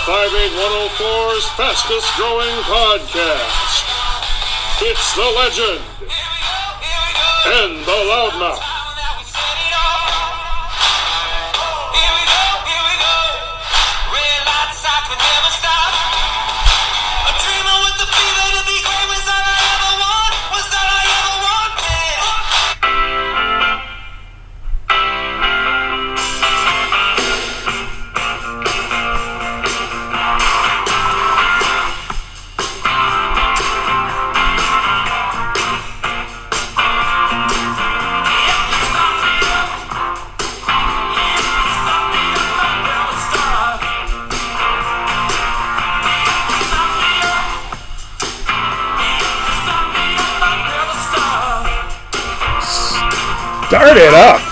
58104's fastest growing podcast. It's the legend and the loudmouth. Red lights, I could never stop. A dreamer with the fever to be great was all I ever want, was all I ever Start it up!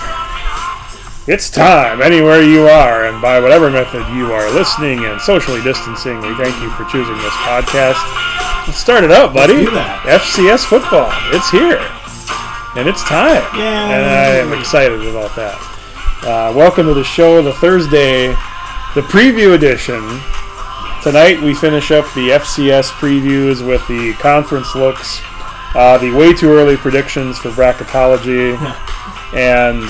It's time, anywhere you are, and by whatever method you are listening and socially distancing, we thank you for choosing this podcast. Let's start it up, buddy. Let's do that. FCS football, it's here, and it's time. Yay. And I am excited about that. Welcome to the show, the Thursday, the preview edition. Tonight we finish up the FCS previews with the conference looks, the way too early predictions for bracketology, and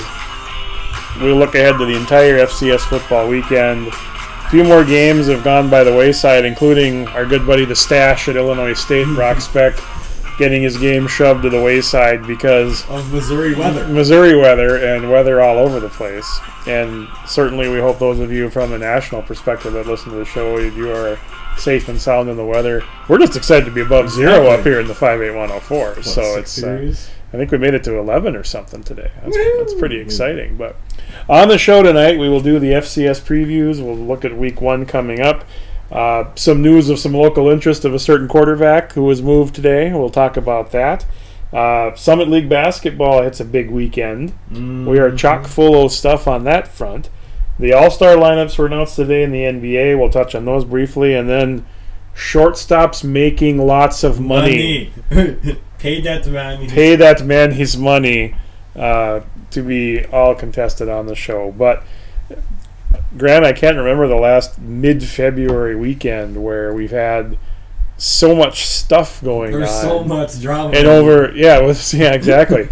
we'll look ahead to the entire FCS football weekend. A few more games have gone by the wayside, including our good buddy the Stash at Illinois State, Brock Speck, getting his game shoved to the wayside because of Missouri weather. Missouri weather and weather all over the place. And certainly we hope those of you from a national perspective that listen to the show, you are safe and sound in the weather. We're just excited to be above zero up here in the 58104. So it's I think we made it to 11 or something today. That's pretty exciting. But on the show tonight, we will do the FCS previews. We'll look at week one coming up. Some news of some local interest of a certain quarterback who was moved today. We'll talk about that. Summit League basketball hits a big weekend. We are chock full of stuff on that front. The All-Star lineups were announced today in the NBA. We'll touch on those briefly. And then shortstops making lots of money. Pay that man. Pay that man his money to be all contested on the show. But, Grant, I can't remember the last mid-February weekend where we've had so much stuff going on. There's so much drama. And exactly.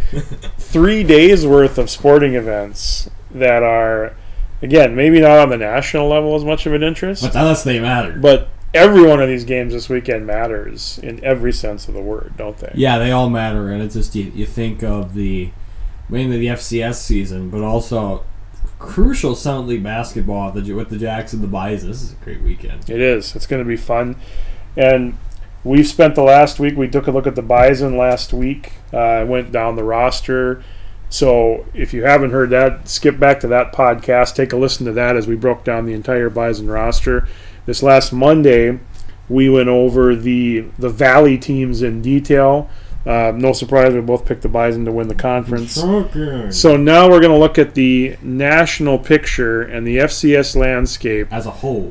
3 days worth of sporting events that are, again, maybe not on the national level as much of an interest. But unless they matter. But every one of these games this weekend matters in every sense of the word, don't they? Yeah, they all matter, and it's just you think of mainly the FCS season, but also crucial Summit League basketball with the Jacks and the Bison. This is a great weekend. It is. It's going to be fun. And we've spent the last week, we took a look at the Bison last week, went down the roster. So if you haven't heard that, skip back to that podcast, take a listen to that as we broke down the entire Bison roster. This last Monday, we went over the Valley teams in detail. No surprise, we both picked the Bison to win the conference. Okay. So now we're going to look at the national picture and the FCS landscape As a whole.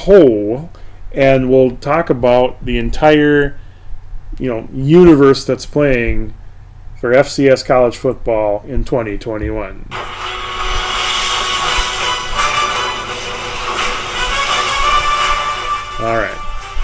And we'll talk about the entire, universe that's playing for FCS college football in 2021. All right.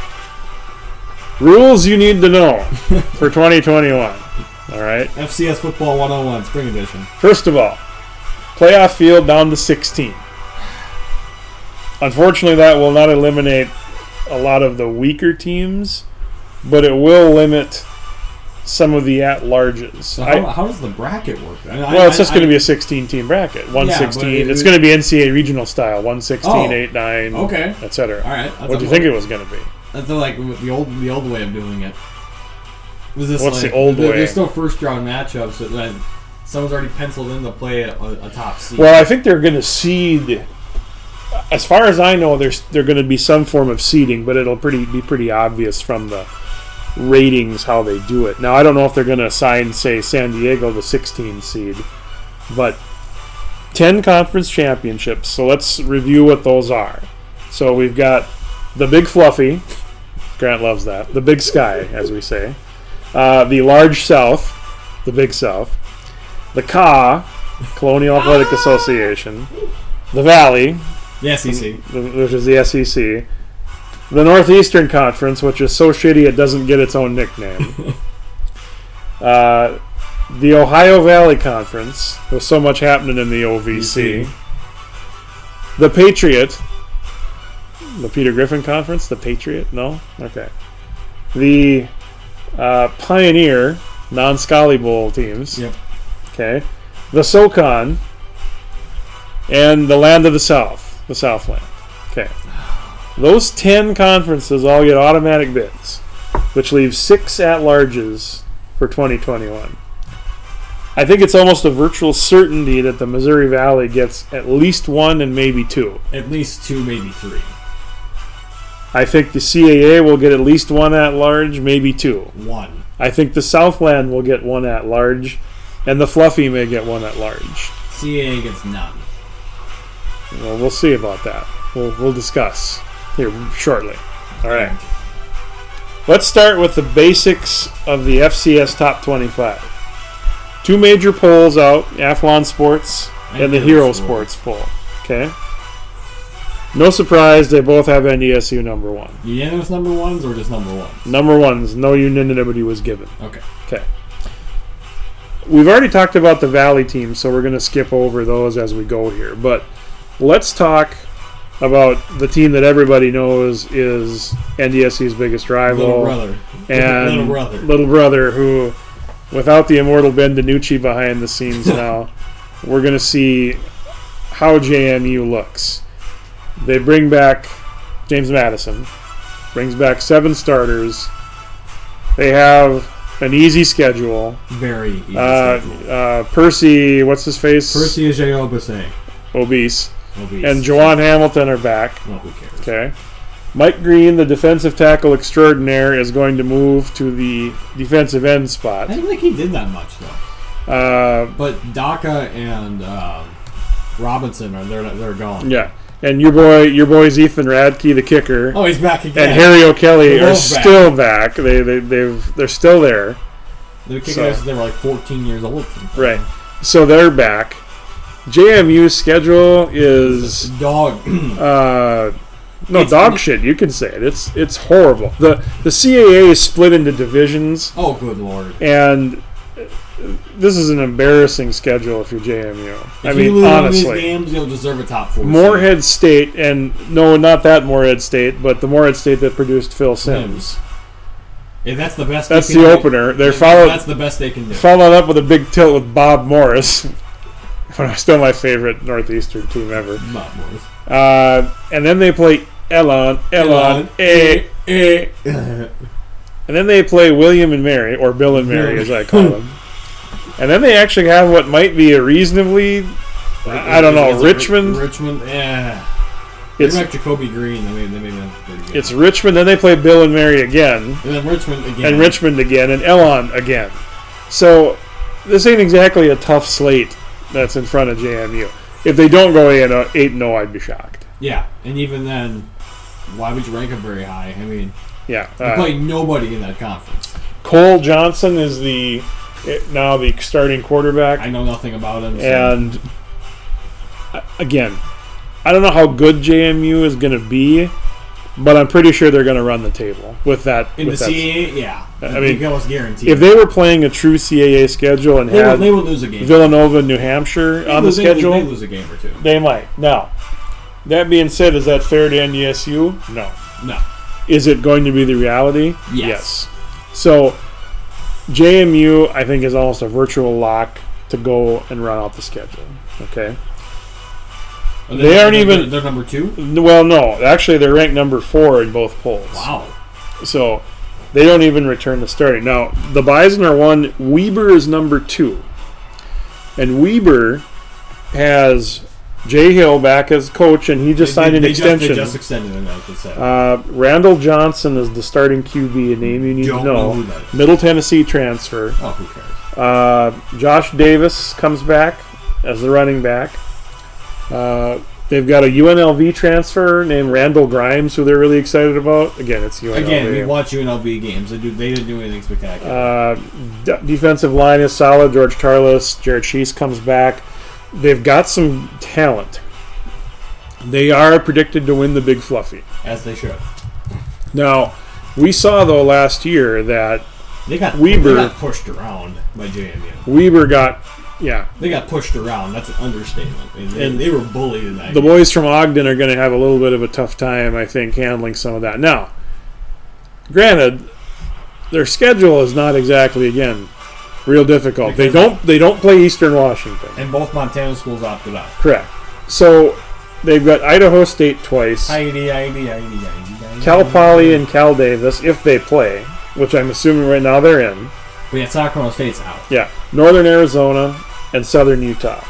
Rules you need to know for 2021. All right. FCS Football 101, Spring Edition. First of all, playoff field down to 16. Unfortunately, that will not eliminate a lot of the weaker teams, but it will limit some of the at-larges. So how does the bracket work? It's just going to be a 16-team bracket. 116. It's going to be NCAA regional style. 116, 8, 9, okay, etc. All right. What do you think it was going to be? I feel like the old way of doing it. Was this What's the old way? There's still first-round matchups, so then someone's already penciled in to play a top seed. Well, I think they're going to seed. As far as I know, there's going to be some form of seeding, but it'll be pretty obvious from the ratings how they do it. Now, I don't know if they're going to assign, say, San Diego the 16 seed, but 10 conference championships. So let's review what those are. So we've got the Big Fluffy. Grant loves that. The Big Sky, as we say. The Large South, the Big South. The CA, Colonial Athletic Association. The Valley, the SEC, which is the SEC. The Northeastern Conference, which is so shitty it doesn't get its own nickname. The Ohio Valley Conference. There's so much happening in the OVC. The Patriot. The Peter Griffin Conference? The Patriot? No? Okay. The Pioneer, non-Scully Bowl teams. Yep. Okay. The SoCon. And the Land of the South. The Southland. Okay. Those 10 conferences all get automatic bids, which leaves 6 at-larges for 2021. I think it's almost a virtual certainty that the Missouri Valley gets at least 1 and maybe 2. At least 2, maybe 3. I think the CAA will get at least 1 at-large, maybe 2. 1. I think the Southland will get 1 at-large, and the Fluffy may get 1 at-large. CAA gets none. Well, we'll see about that. We'll discuss here shortly. All right. Let's start with the basics of the FCS Top 25. 2 major polls out, Athlon Sports and the Hero Sports poll. Okay. No surprise, they both have NDSU number 1. Unanimous number 1s or just number 1s? Number 1s, no unanimity was given. Okay. Okay. We've already talked about the Valley teams, so we're going to skip over those as we go here. But let's talk about the team that everybody knows is NDSU's biggest rival. Little brother. And Little brother. who, without the immortal Ben DiNucci behind the scenes now, we're going to see how JMU looks. They bring back James Madison, brings back 7 starters. They have an easy schedule. Very easy schedule. Percy, what's his face? Percy Ajayo-Obese. Obese. And Juwan Hamilton are back. Well, who cares? Okay. Mike Green, the defensive tackle extraordinaire, is going to move to the defensive end spot. I didn't think he did that much, though. But Daka and Robinson they're gone. Yeah. And your boys Ethan Radke, the kicker, Oh, he's back again. and Harry O'Kelly They're are both back. still back. They're still there. They're kicking So- us since they were like 14 years old. Right. So they're back. JMU's schedule is Dog. dog shit. You can say it. It's horrible. The CAA is split into divisions, Oh, good lord. and this is an embarrassing schedule if you're JMU. I If mean, you lose one of honestly. these games, you'll deserve a top 4. Morehead State, and no, not that Morehead State, but the Morehead State that produced Phil Simms. If that's the best. That's they can the do, opener. They're That's the best they can do. followed up with a big tilt with Bob Morris. Still my favorite Northeastern team ever. Not Morris. And then they play Elon, and then they play William and Mary, or Bill and Mary as I call them. And then they actually have what might be a reasonably, I don't know, Richmond. Richmond, yeah. It's They like Jacoby Green. They made them pretty good. it's Richmond. Then they play Bill and Mary again, And then Richmond again. and Richmond again, and Elon again. So this ain't exactly a tough slate that's in front of JMU. If they don't go 8-0, I'd be shocked. Yeah, and even then, why would you rank them very high? I mean, Yeah. you play nobody in that conference. Cole Johnson is now the starting quarterback. I know nothing about him. So. And again, I don't know how good JMU is going to be, but I'm pretty sure they're going to run the table with that. in the with that. CAA, yeah. I mean, you can almost guarantee. If they were playing a true CAA schedule and had they would lose a game. Villanova, New Hampshire on the schedule, They lose a game or two. they might. Now, that being said, is that fair to NDSU? No. No. Is it going to be the reality? Yes. So, JMU, I think, is almost a virtual lock to go and run out the schedule. Okay. They aren't even. They're number 2. Well, no. Actually, they're ranked number 4 in both polls. Wow. So, they don't even return to starting. Now, the Bison are 1. Weber is number 2. And Weber has Jay Hill back as coach, and he just signed an extension. They just extended him, as they said. Randall Johnson is the starting QB, a name you need Don't to know know. who that is. Middle Tennessee transfer. Oh, who cares? Josh Davis comes back as the running back. They've got a UNLV transfer named Randall Grimes, who they're really excited about. Again, it's UNLV. Again, we watch UNLV games. They didn't do anything spectacular. Defensive line is solid. George Tarlas, Jared Sheese comes back. They've got some talent. They are predicted to win the Big Fluffy. As they should. Now, we saw, though, last year that They got pushed around by JMU. Weber got, They got pushed around. That's an understatement. And they were bullied in that the game. boys from Ogden are going to have a little bit of a tough time, I think, handling some of that. Now, granted, their schedule is not exactly, again, real difficult. They don't play Eastern Washington. And both Montana schools opted out. Correct. So they've got Idaho State twice, Cal Poly and Cal Davis if they play, which I'm assuming right now they're in. But yeah, Sacramento State's out. Yeah, Northern Arizona and Southern Utah.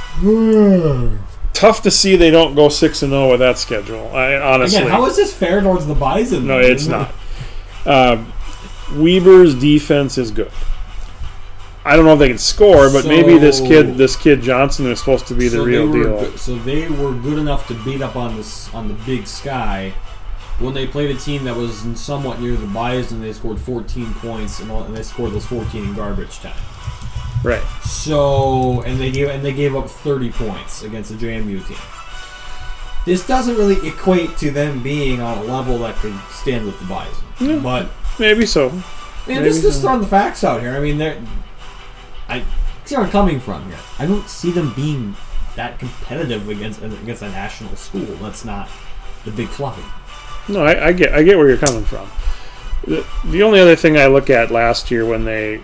Tough to see they don't go 6-0 with that schedule. Honestly, Again, how is this fair towards the Bison? no, it's not. Weber's defense is good. I don't know if they can score, but maybe this kid Johnson is supposed to be the real deal. So they were good enough to beat up on the Big Sky. When they played a team that was somewhat near the Bison, they scored 14 points, and they scored those 14 in garbage time. Right. So, and they gave up 30 points against the JMU team. This doesn't really equate to them being on a level that could stand with the Bison. Yeah, but maybe so. Man, just throwing the facts out here. I mean, I see where I'm coming from here. I don't see them being that competitive against a national school. That's not the Big Fluffy. No, I get where you're coming from. The only other thing I look at last year when they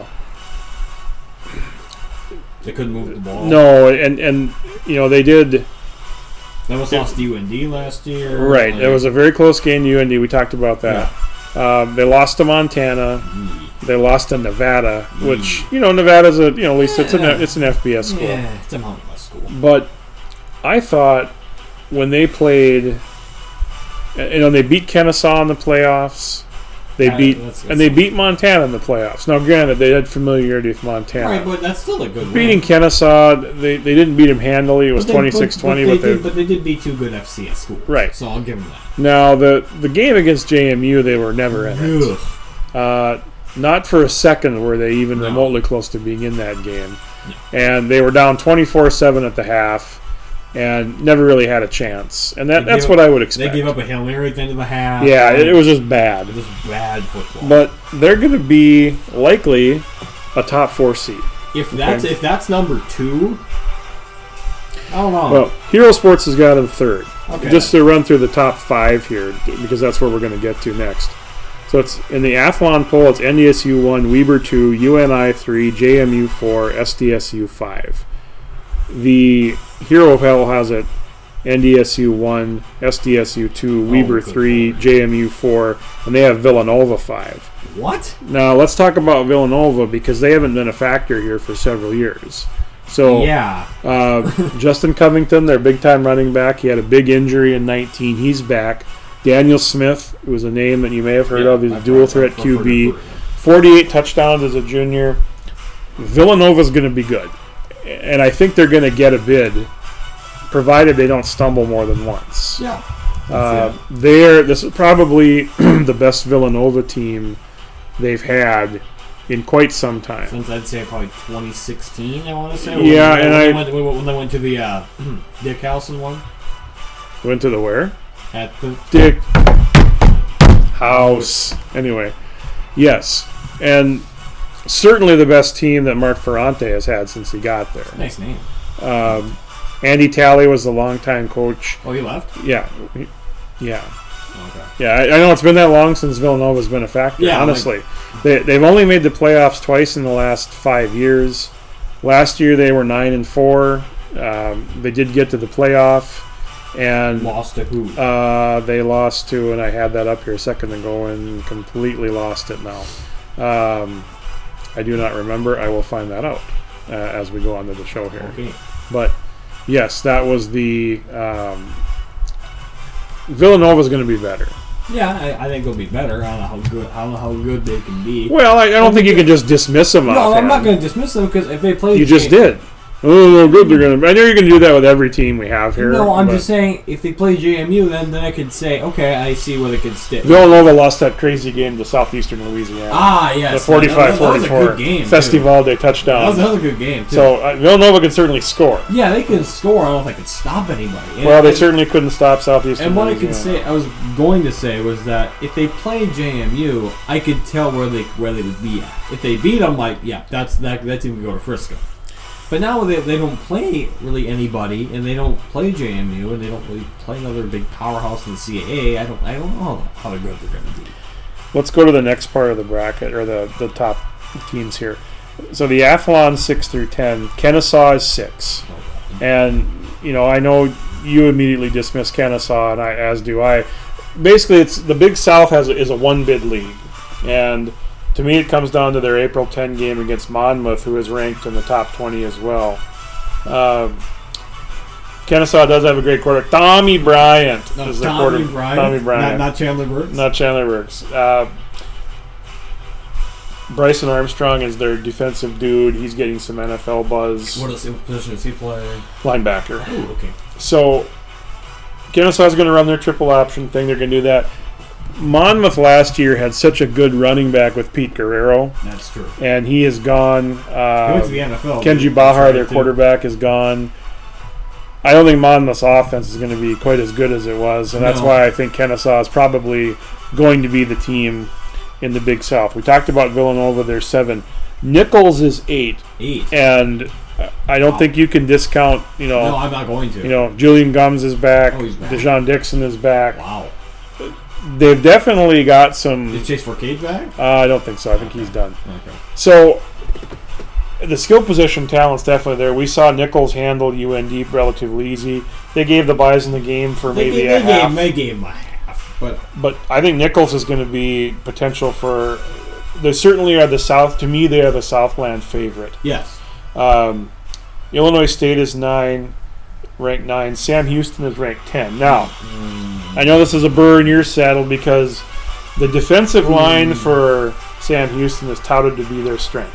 couldn't move the ball. No, and they did. They almost lost to UND last year. Right, it was a very close game. UND, we talked about that. Yeah. They lost to Montana. They lost to Nevada, which Nevada's at least it's an FBS school. Yeah, it's a Mountain West school. But I thought when they played. They beat Kennesaw in the playoffs. They beat Montana in the playoffs. Now, granted, they had familiarity with Montana. Right, but that's still a good win. Beating Kennesaw, they didn't beat them handily. It was 26-20. But they did beat two good FCS schools. Right. So I'll give them that. Now, the game against JMU, they were never in it. Not for a second were they even remotely close to being in that game. No. And they were down 24-7 at the half. And never really had a chance. And that's what I would expect. They gave up a Hail Mary at the end of the half. Yeah, it was just bad. It was bad football. But they're going to be likely a top 4 seed. If that's number 2, I don't know. Well, Hero Sports has got them 3rd. Okay. Just to run through the top 5 here, because that's where we're going to get to next. So it's in the Athlon poll, it's NDSU 1, Weber 2, UNI 3, JMU 4, SDSU 5. The Hero poll has it NDSU 1, SDSU 2, Weber 3, JMU 4, and they have Villanova 5. What? Now, let's talk about Villanova because they haven't been a factor here for several years. So, Justin Covington, their big-time running back, he had a big injury in 19. He's back. Daniel Smith was a name that you may have heard of. He's a dual-threat QB. 48 touchdowns as a junior. Villanova's going to be good. And I think they're going to get a bid, provided they don't stumble more than once. Yeah. This is probably the best Villanova team they've had in quite some time. Since I'd say probably 2016, I want to say. Yeah, when they went to the Dick Howson one. Went to the where? At the Dick House. Anyway, yes, and certainly the best team that Mark Ferrante has had since he got there. Nice name. Andy Talley was the longtime coach. Oh, he left? Yeah. Okay. Yeah, I know it's been that long since Villanova's been a factor, honestly. They've only made the playoffs twice in the last 5 years. Last year they were 9-4. They did get to the playoff. And lost to who? They lost to, and I had that up here a second ago and completely lost it now. I do not remember. I will find that out as we go on to the show here. Okay. But yes, that was the Villanova's going to be better. Yeah, I think they'll be better. I don't know how good they can be. Well, I don't think you can just dismiss them. No, I'm not going to dismiss them because if they play, you just did. I don't know how good they're going to be. I know you're going to do that with every team we have here. No, I'm but just saying, if they play JMU, then I could say, okay, I see where they could stick. Villanova lost that crazy game to Southeastern Louisiana. Ah, yes. The 45-44. That was a good game, too. Festival Day That touchdown. was another good game, too. So Villanova can certainly score. Yeah, they can score. I don't know if they could stop anybody. Well, they certainly couldn't stop Southeastern And what I Louisiana. could say, I was going to say, was that if they played JMU, I could tell where they would be at. If they beat them, like, yeah, that team would go to Frisco. But now they don't play really anybody, and they don't play JMU, and they don't really play another big powerhouse in the CAA. I don't know how good they're going to be. Let's go to the next part of the bracket, or the top teams here. So the Athlon 6 through 10, Kennesaw is 6. And, I know you immediately dismiss Kennesaw, and as do I. Basically, it's the Big South is a one-bid league. And to me, it comes down to their April 10 game against Monmouth, who is ranked in the top 20 as well. Kennesaw does have a great quarterback. Tommy Bryant is the quarterback. Tommy Bryant. Not Chandler Burks? Not Chandler Burks. Bryson Armstrong is their defensive dude. He's getting some NFL buzz. What position does he play? Linebacker. Oh, okay. So, Kennesaw's going to run their triple option thing. They're going to do that. Monmouth last year had such a good running back with Pete Guerrero, That's true. and he is gone. He went to the NFL. Kenji Bahar, their quarterback, is gone. I don't think Monmouth's offense is going to be quite as good as it was, and that's No. why I think Kennesaw is probably going to be the team in the Big South. We talked about Villanova, they're 7. Nichols is 8. 8. And I don't think you can discount, No, I'm not going to. Julian Gums is back. Oh, he's back. DeJon Dixon is back. Wow. They've definitely got some. Is Chase Forcade back? I don't think so. I think he's done. Okay. So the skill position talent's definitely there. We saw Nichols handle UND relatively easy. They gave the Bison the game for maybe a half. They gave him a half. But I think Nichols is going to be potential for. They certainly are the South. To me, they are the Southland favorite. Yes. Illinois State is 9, ranked 9. Sam Houston is ranked 10. Now, I know this is a burr in your saddle because the defensive line for Sam Houston is touted to be their strength.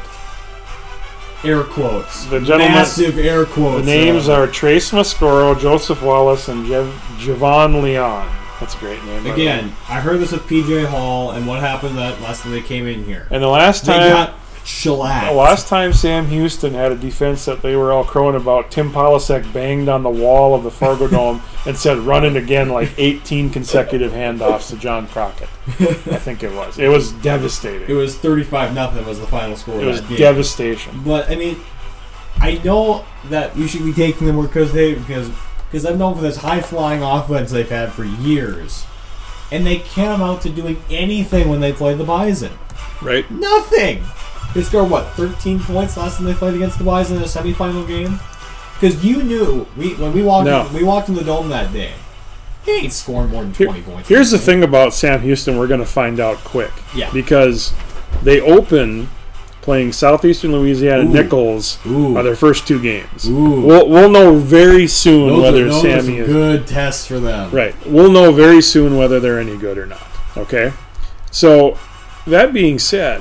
Air quotes. The gentlemen, Massive air quotes. The names are Trace Mascoro, Joseph Wallace, and Javon Leon. That's a great name. Again, I heard this with PJ Hall, and what happened that last time they came in here? And the last They time, got shellacked. the last time Sam Houston had a defense that they were all crowing about, Tim Polasek banged on the wall of the Fargo Dome and said, "Run it again," like 18 consecutive handoffs to John Crockett. I think it was. It was devastating. It was 35-0 was the final score. It of was that game. devastation. But I mean, I know that you should be taking them because I've known for this high flying offense they've had for years, and they can't amount to doing anything when they play the Bison. Right? Nothing. They scored 13 points last time they played against the Bison in a semifinal game. Because you knew when we walked in the dome that day, he ain't scoring more than 20 points. Here's the thing about Sam Houston we're going to find out quick. Yeah. Because they open playing Southeastern Louisiana Nichols are their first 2 games. We'll know very soon whether Sammy is good tests for them. Right. We'll know very soon whether they're any good or not. Okay? So, that being said,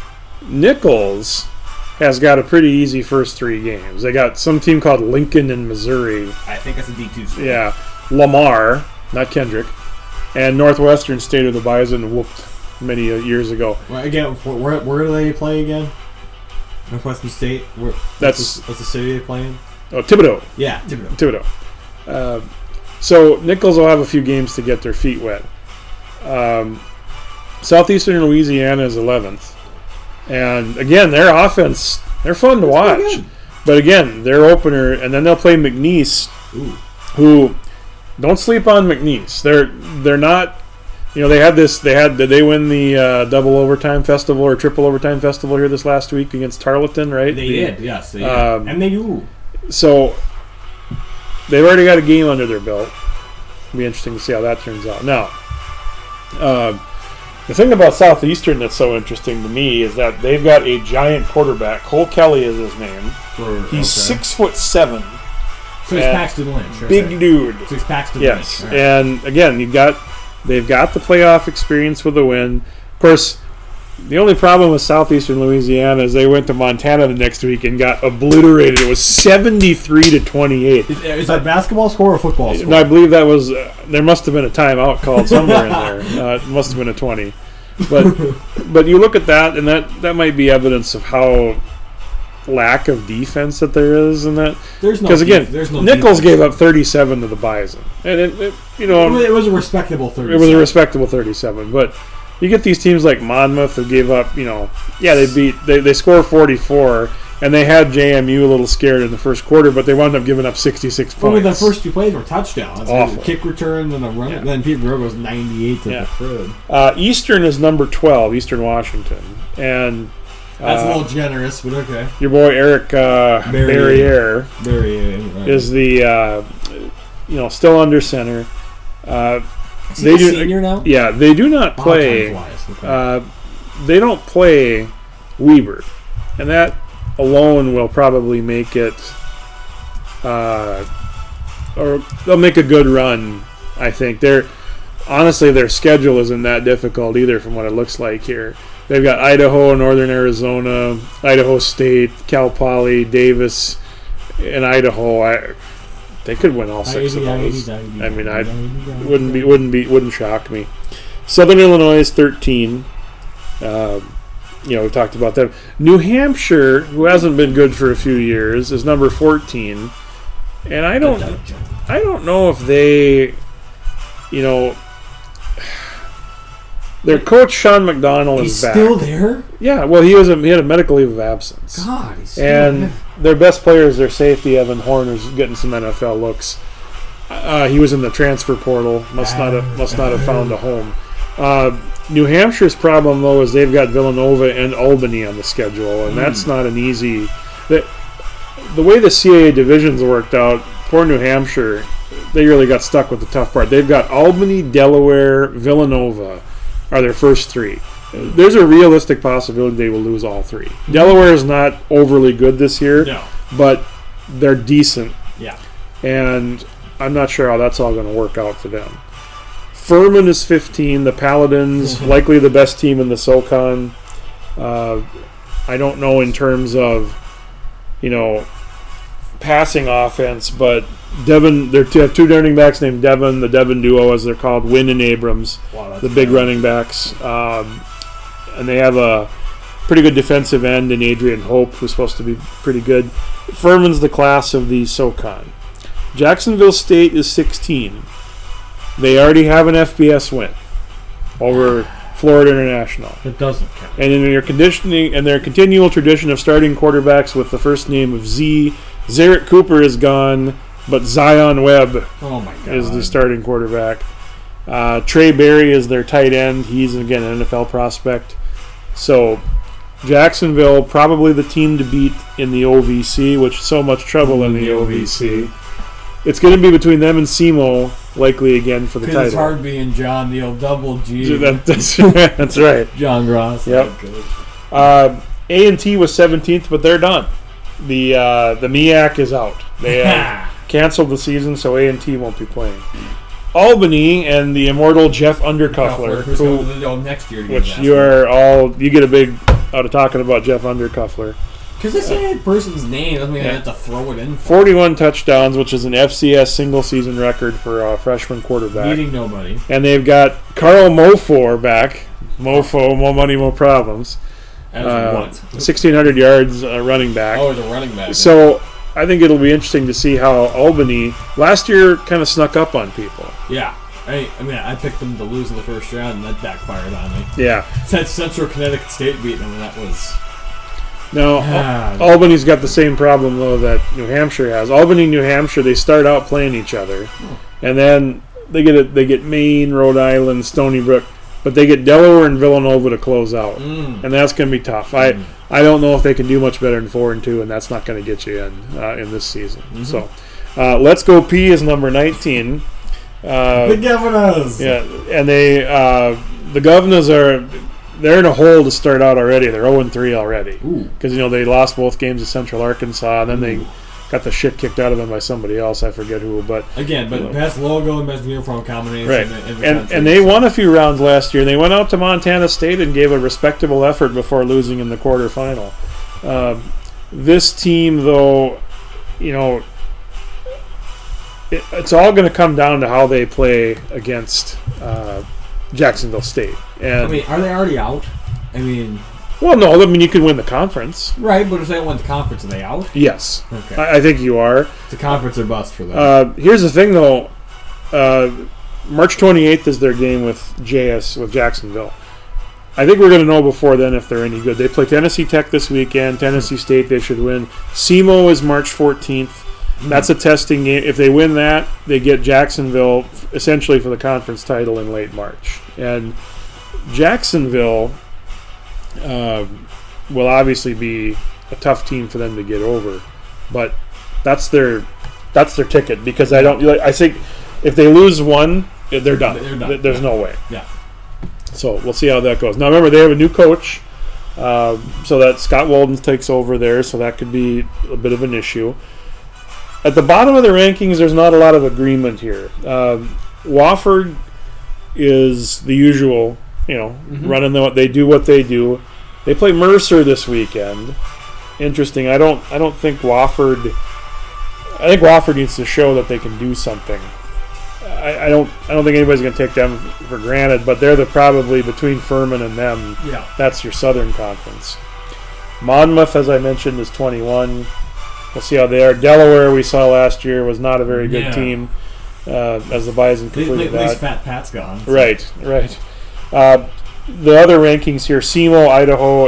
Nichols has got a pretty easy first 3 games. They got some team called Lincoln in Missouri. I think that's a D2 school. Yeah. Lamar, not Kendrick, and Northwestern State of the Bison whooped many years ago. Well, again, where do they play again? Northwestern State? What's the city they play in? Oh, Thibodaux. Yeah, Thibodaux. So Nichols will have a few games to get their feet wet. Southeastern Louisiana is 11th. And again, their offense, they're fun to watch. But again, their opener, and then they'll play McNeese, who, don't sleep on McNeese. They're not, did they win the double overtime festival or triple overtime festival here this last week against Tarleton, right? They did, yes. They did. And they do. So, they've already got a game under their belt. It'll be interesting to see how that turns out. Now, the thing about Southeastern that's so interesting to me is that they've got a giant quarterback. Cole Kelly is his name. He's 6'7". So he's Paxton Lynch. Right? Big dude. So he's Paxton Yes. Lynch. Right. And again, they've got the playoff experience with a win. Of course, The only problem with Southeastern Louisiana is they went to Montana the next week and got obliterated. It was 73-28. Is that basketball score or football score? No, I believe that was. There must have been a timeout called somewhere in there. It must have been a 20. But you look at that, and that might be evidence of how lack of defense that there is in that. Because again, Nichols gave up 37 to the Bison, and it was a respectable 37. It was a respectable 37, but. You get these teams like Monmouth who gave up, they score 44, and they had JMU a little scared in the first quarter, but they wound up giving up 66 points. Well, the first two plays were touchdowns. Awful. Kick return, then a run, then Pete Burrow goes 98 to the crib. Eastern is number 12, Eastern Washington, and that's a little generous, but okay. Your boy Eric Barriere right. is the still under center. Is he a senior now? Yeah, they do not play. They don't play Weber, and that alone will probably make it, or they'll make a good run. I think honestly their schedule isn't that difficult either, from what it looks like here. They've got Idaho, Northern Arizona, Idaho State, Cal Poly, Davis, and Idaho. They could win all 6 of those. I mean, wouldn't shock me. Southern Illinois is 13. We talked about them. New Hampshire, who hasn't been good for a few years, is number 14. And I don't know if they, their coach Sean McDonald is back. He's still there? Yeah, well, he had a medical leave of absence. God, he's still there. Their best player is their safety, Evan Horn, who's getting some NFL looks. He was in the transfer portal. Must not have found a home. New Hampshire's problem, though, is they've got Villanova and Albany on the schedule, and that's not an easy. The way the CAA divisions worked out, poor New Hampshire, they really got stuck with the tough part. They've got Albany, Delaware, Villanova are their first 3. There's a realistic possibility they will lose all 3. Delaware is not overly good this year, but they're decent. Yeah. And I'm not sure how that's all going to work out for them. Furman is 15. The Paladins, likely the best team in the SoCon. I don't know in terms of, passing offense, but Devin, they have 2 running backs named Devin, the Devin duo as they're called, Wynn and Abrams, the big running backs. And they have a pretty good defensive end in Adrian Hope, who's supposed to be pretty good. Furman's the class of the SoCon. Jacksonville State is 16. They already have an FBS win over Florida International. It doesn't count. And in their continual tradition of starting quarterbacks with the first name of Z, Zarek Cooper is gone, but Zion Webb is the starting quarterback. Trey Berry is their tight end. He's, again, an NFL prospect. So Jacksonville, probably the team to beat in the OVC, which so much trouble in the OVC. It's going to be between them and SEMO, likely again for the title. It's hard being John, the old double G. That's right. John Gross. Yep. A&T was 17th, but they're done. The MEAC is out. They canceled the season, so A&T won't be playing. Albany and the immortal Jeff Undercuffler, next year, which you get a big out of talking about Jeff Undercuffler. Because they say that person's name doesn't mean I have to throw it in. 41 touchdowns, which is an FCS single-season record for a freshman quarterback. Beating nobody. And they've got Carl Mofo back. Mofo, more money, more problems. 1,600 yards running back. Oh, he's a running back. So I think it'll be interesting to see how Albany last year kind of snuck up on people. Yeah. I picked them to lose in the first round, and that backfired on me. Yeah. That Central Connecticut State beat them, and that was... Now, Albany's got the same problem, though, that New Hampshire has. Albany and New Hampshire, they start out playing each other, and then they get Maine, Rhode Island, Stony Brook, but they get Delaware and Villanova to close out, and that's going to be tough. I don't know if they can do much better than 4-2, and that's not going to get you in this season. So, Let's Go P is number 19. The Governors. Yeah, and the Governors they're in a hole to start out already. They're 0-3 already because they lost both games to Central Arkansas, and then got the shit kicked out of them by somebody else. I forget who, but Again, but best logo and best uniform combination. right. In the And country. they won a few rounds last year. They went out to Montana State and gave a respectable effort before losing in the quarterfinal. This team, though, it's all going to come down to how they play against Jacksonville State. And I mean, are they already out? I mean, well, no, you can win the conference. right, but if they win the conference, are they out? Yes, Okay. I think you are. It's a conference or bust for them. Here's the thing, though. March 28th is their game with Jacksonville. I think we're going to know before then if they're any good. They play Tennessee Tech this weekend. Tennessee State, they should win. SEMO is March 14th. That's a testing game. If they win that, they get Jacksonville essentially for the conference title in late March. And Jacksonville will obviously be a tough team for them to get over, but that's their ticket, because I think if they lose one, they're done. They're done. There's no way. Yeah. So we'll see how that goes. Now remember, they have a new coach, so that Scott Walden takes over there, so that could be a bit of an issue. At the bottom of the rankings, there's not a lot of agreement here. Wofford is the usual, running they do what they do. They play Mercer this weekend. Interesting. I don't think Wofford. I think Wofford needs to show that they can do something. I don't think anybody's going to take them for granted, but they're probably between Furman and them. Yeah. That's your Southern Conference. Monmouth, as I mentioned, is 21. We'll see how they are. Delaware, we saw last year, was not a very good team, as the Bison completed At least that. Fat Pat's gone. Right. The other rankings here: SEMO, Idaho,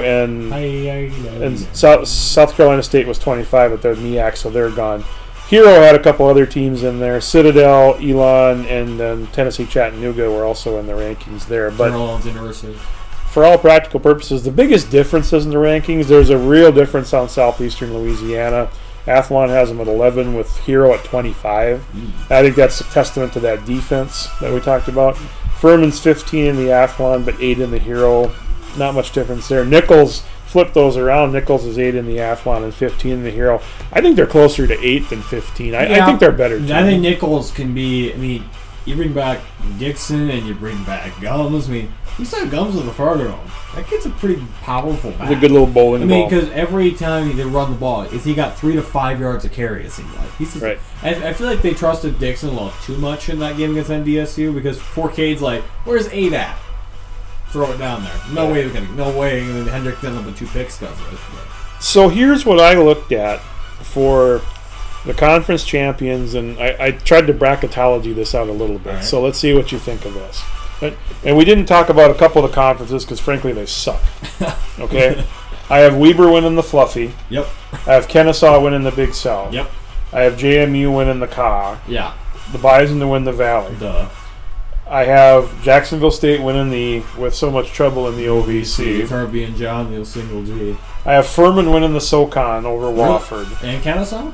and South Carolina State was 25, but they're MEAC, so they're gone. Hero had a couple other teams in there. Citadel, Elon, and then Tennessee Chattanooga were also in the rankings there. But for all practical purposes, the biggest differences in the rankings, there's a real difference on southeastern Louisiana. Athlon has them at 11 with Hero at 25. I think that's a testament to that defense that we talked about. Furman's 15 in the Athlon, but 8 in the Hero. Not much difference there. Nichols, flip those around. Nichols is 8 in the Athlon and 15 in the Hero. I think they're closer to 8 than 15. I think they're better too. I think Nichols can be, you bring back Dixon and you bring back Gums. You saw Gums with the Fargo. That kid's a pretty powerful back. He's a good little bowling ball. because every time they run the ball, he got 3 to 5 yards of carry, it seemed like. Right. I feel like they trusted Dixon a little too much in that game against NDSU, because 4K's like, where's 8 at? Throw it down there. No way. And then Hendrick ended up with 2 picks because of it. So here's what I looked at for the conference champions, and I tried to bracketology this out a little bit. Right. So let's see what you think of this. And we didn't talk about a couple of the conferences because, frankly, they suck. Okay? I have Weber winning the Fluffy. Yep. I have Kennesaw winning the Big South. Yep. I have JMU winning the CA. Yeah. The Bison to win the Valley. Duh. I have Jacksonville State winning with so much trouble in the OVC. Kirby and John, the single G. I have Furman winning the SoCon over Wofford. And Kennesaw?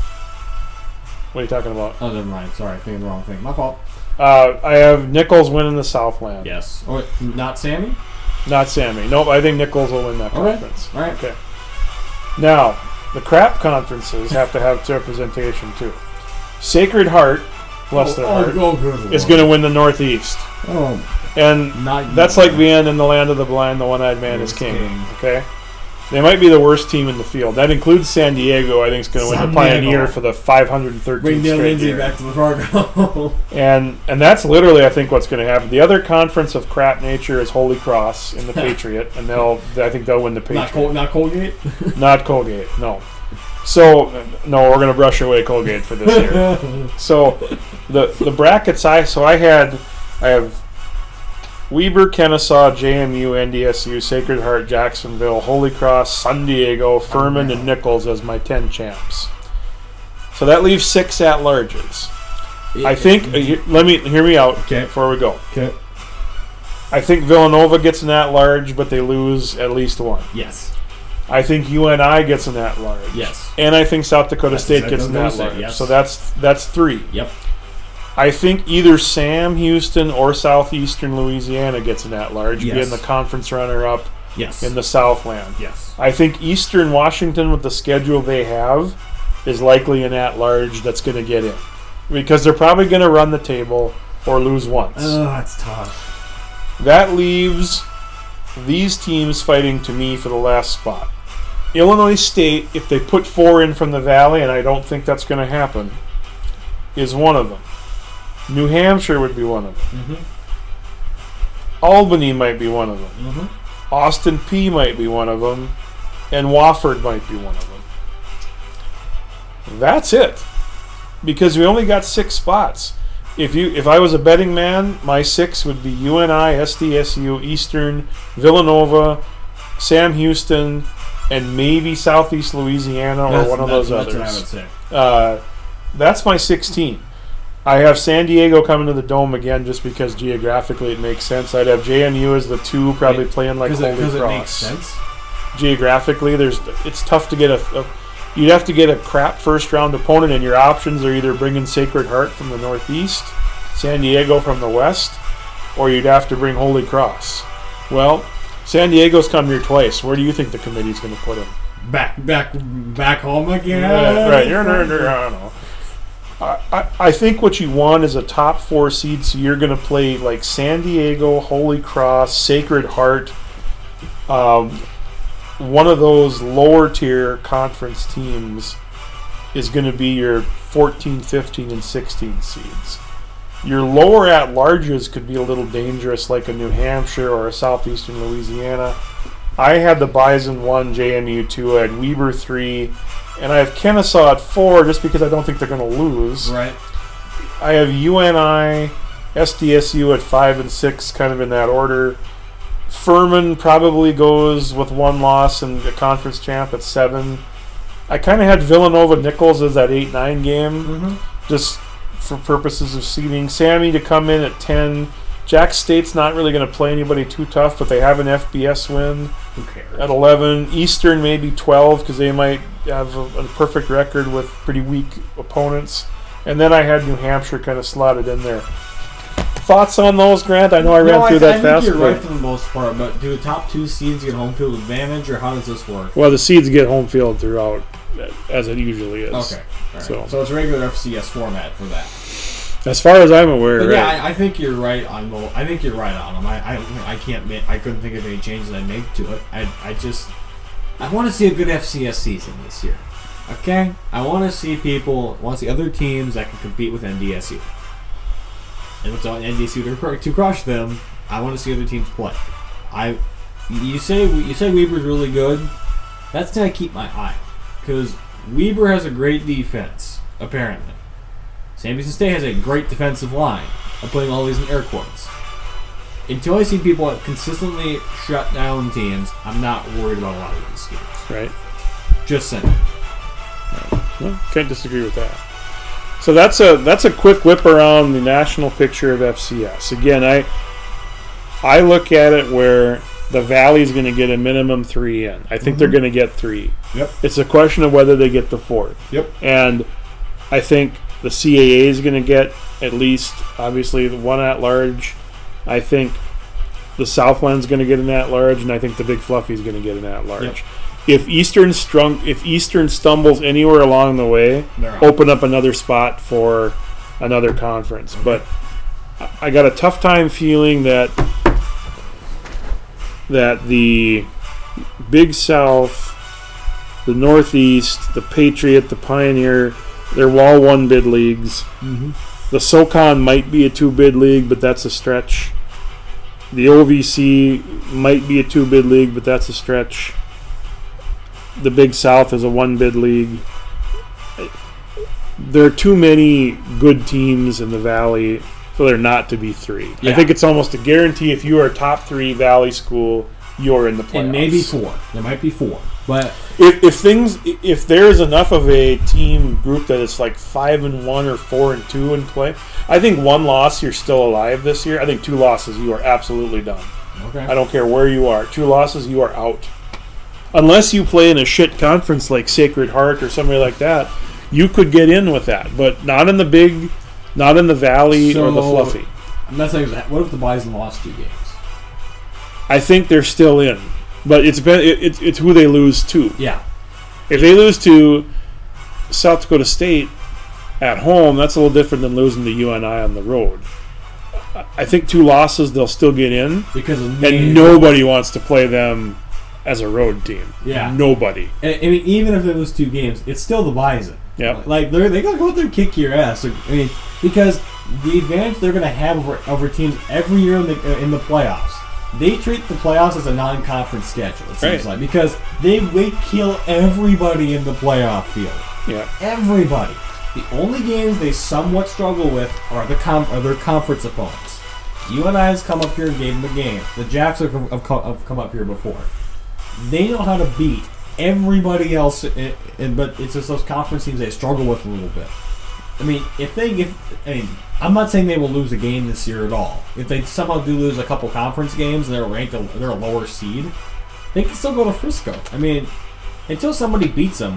What are you talking about? Oh, never mind. Sorry, thinking the wrong thing. My fault. I have Nichols winning the Southland. Yes. Oh, not Sammy? Not Sammy. Nope, I think Nichols will win that Okay. conference. All right. Okay. Now, the crap conferences have to have representation too. Sacred Heart, bless their heart, is going to win the Northeast. Oh, And not that's like being in the land of the blind, the one-eyed man is king. Okay? They might be the worst team in the field. That includes San Diego, I think, is going to win the Pioneer for the 513th Bring Neil straight Lindsay year. back to the Fargo. And that's literally, I think, what's going to happen. The other conference of crap nature is Holy Cross in the Patriot, and I think they'll win the Patriot. Not Colgate? Not Colgate, no. So, no, we're going to brush away Colgate for this year. So, the brackets I have Weber, Kennesaw, JMU, NDSU, Sacred Heart, Jacksonville, Holy Cross, San Diego, Furman, and Nichols as my 10 champs. So that leaves 6 at-larges. I think, hear me out before we go. Okay. I think Villanova gets an at-large, but they lose at least one. Yes. I think UNI gets an at-large. Yes. And I think South Dakota That's State exactly gets an what I was gonna at-large. say, So yes. that's 3. Yep. I think either Sam Houston or Southeastern Louisiana gets an at-large, Yes. being the conference runner-up Yes. in the Southland. Yes. I think Eastern Washington, with the schedule they have, is likely an at-large that's going to get in. Because they're probably going to run the table or lose once. Oh, that's tough. That leaves these teams fighting, to me, for the last spot. Illinois State, if they put 4 in from the Valley, and I don't think that's going to happen, is one of them. New Hampshire would be one of them. Mm-hmm. Albany might be one of them. Mm-hmm. Austin P might be one of them. And Wofford might be one of them. That's it. Because we only got 6 spots. If I was a betting man, my 6 would be UNI, SDSU, Eastern, Villanova, Sam Houston, and maybe Southeast Louisiana or one of those others. That's what I would say. That's my 16. I have San Diego coming to the Dome again just because geographically it makes sense. I'd have JMU as the 2, probably playing like Holy Cross. Because it makes sense? Geographically, it's tough to get you'd have to get a crap first-round opponent, and your options are either bringing Sacred Heart from the Northeast, San Diego from the West, or you'd have to bring Holy Cross. Well, San Diego's come here twice. Where do you think the committee's going to put him? Back home again? Right. I don't know. I think what you want is a top 4 seed, so you're going to play like San Diego, Holy Cross, Sacred Heart, one of those lower tier conference teams is going to be your 14, 15, and 16 seeds. Your lower at-larges could be a little dangerous, like a New Hampshire or a Southeastern Louisiana. I had the Bison 1, JMU 2, I had Weber 3, and I have Kennesaw at 4 just because I don't think they're going to lose. Right. I have UNI, SDSU at 5 and 6, kind of in that order. Furman probably goes with 1 loss and a conference champ at 7. I kind of had Villanova Nichols as that 8-9 game, just for purposes of seeding. Sammy to come in at 10. Jack State's not really going to play anybody too tough, but they have an FBS win. Who cares? At 11. Eastern maybe 12 because they might have a perfect record with pretty weak opponents. And then I had New Hampshire kind of slotted in there. Thoughts on those, Grant? I know I ran through that fast. I think you're right for the most part, but do the top 2 seeds get home field advantage, or how does this work? Well, the seeds get home field throughout, as it usually is. Okay. All right. So it's a regular FCS format for that. As far as I'm aware, but right? Yeah, I think you're right on them. I couldn't think of any changes I'd make to it. I want to see a good FCS season this year. Okay? I want to see other teams that can compete with NDSU. And what's on NDSU to crush them, I want to see other teams play. You say Weber's really good. That's going to keep my eye. Because Weber has a great defense, apparently. Sam Houston State has a great defensive line. I'm putting all these in air quotes. Until I see people consistently shut down teams, I'm not worried about a lot of these games. Right. Just saying. Well, can't disagree with that. So that's a quick whip around the national picture of FCS. Again, I look at it where the Valley's going to get a minimum 3 in. I think they're going to get 3. Yep. It's a question of whether they get the 4th. Yep. And I think the CAA is going to get at least, obviously, the 1 at-large. I think the Southland's going to get an at-large, and I think the Big Fluffy's going to get an at-large. Yep. If Eastern stumbles anywhere along the way, open up another spot for another conference. But I got a tough time feeling that the Big South, the Northeast, the Patriot, the Pioneer, they're all 1-bid leagues. Mm-hmm. The SoCon might be a 2-bid league, but that's a stretch. The OVC might be a 2-bid league, but that's a stretch. The Big South is a 1-bid league. There are too many good teams in the Valley for there not to be 3. Yeah. I think it's almost a guarantee if you are a top 3 Valley school, you're in the playoffs. And maybe 4. There might be 4. But if there is enough of a team group that is like 5-1 or 4-2 in play, I think 1 loss you're still alive this year. I think 2 losses you are absolutely done. Okay. I don't care where you are. 2 losses you are out. Unless you play in a shit conference like Sacred Heart or somebody like that, you could get in with that, but not in the Big, not in the Valley or the Fluffy. I'm not saying that. What if the Bison lost 2 games? I think they're still in, but it's who they lose to. Yeah. If they lose to South Dakota State at home, that's a little different than losing to UNI on the road. I think 2 losses, they'll still get in. Because of And nobody wants to play them as a road team. Yeah. Nobody. I mean, even if it was 2 games, it's still the Bison. Yep. Like, they gotta go out there and kick your ass. I mean, because the advantage they're gonna have over teams every year in the playoffs. They treat the playoffs as a non-conference schedule, it seems like, because they kill everybody in the playoff field. Yeah. Everybody. The only games they somewhat struggle with are their conference opponents. UNI has come up here and gave them a game. The Jacks have come up here before. They know how to beat everybody else, but it's just those conference teams they struggle with a little bit. I mean, I'm not saying they will lose a game this year at all. If they somehow do lose a couple conference games and they're a lower seed, they can still go to Frisco. I mean, until somebody beats them,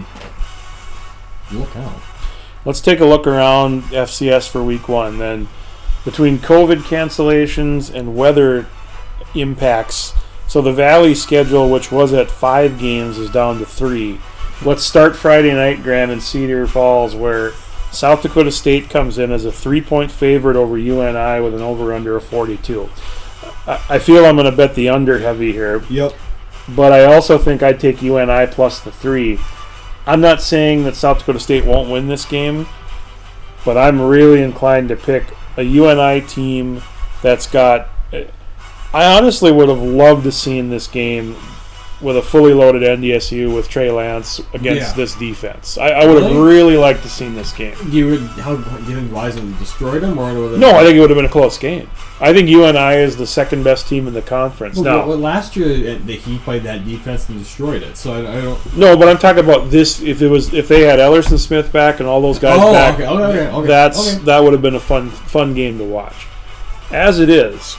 look out. Let's take a look around FCS for week 1 then. Between COVID cancellations and weather impacts, so the Valley schedule, which was at 5 games, is down to 3. Let's start Friday night, Graham, in Cedar Falls, where South Dakota State comes in as a 3-point favorite over UNI with an over-under of 42. I feel I'm going to bet the under heavy here. Yep. But I also think I'd take UNI plus the 3. I'm not saying that South Dakota State won't win this game, but I'm really inclined to pick a UNI team that's got... I honestly would have loved to seen this game with a fully loaded NDSU with Trey Lance against this defense. I would have really liked to seen this game. Do you think Wise would have destroyed them? No, I think it would have been a close game. I think UNI is the second best team in the conference. Well, last year he played that defense and destroyed it. So I don't. No, but I'm talking about this. If they had Ellerson Smith back and all those guys back, okay. That would have been a fun game to watch. As it is,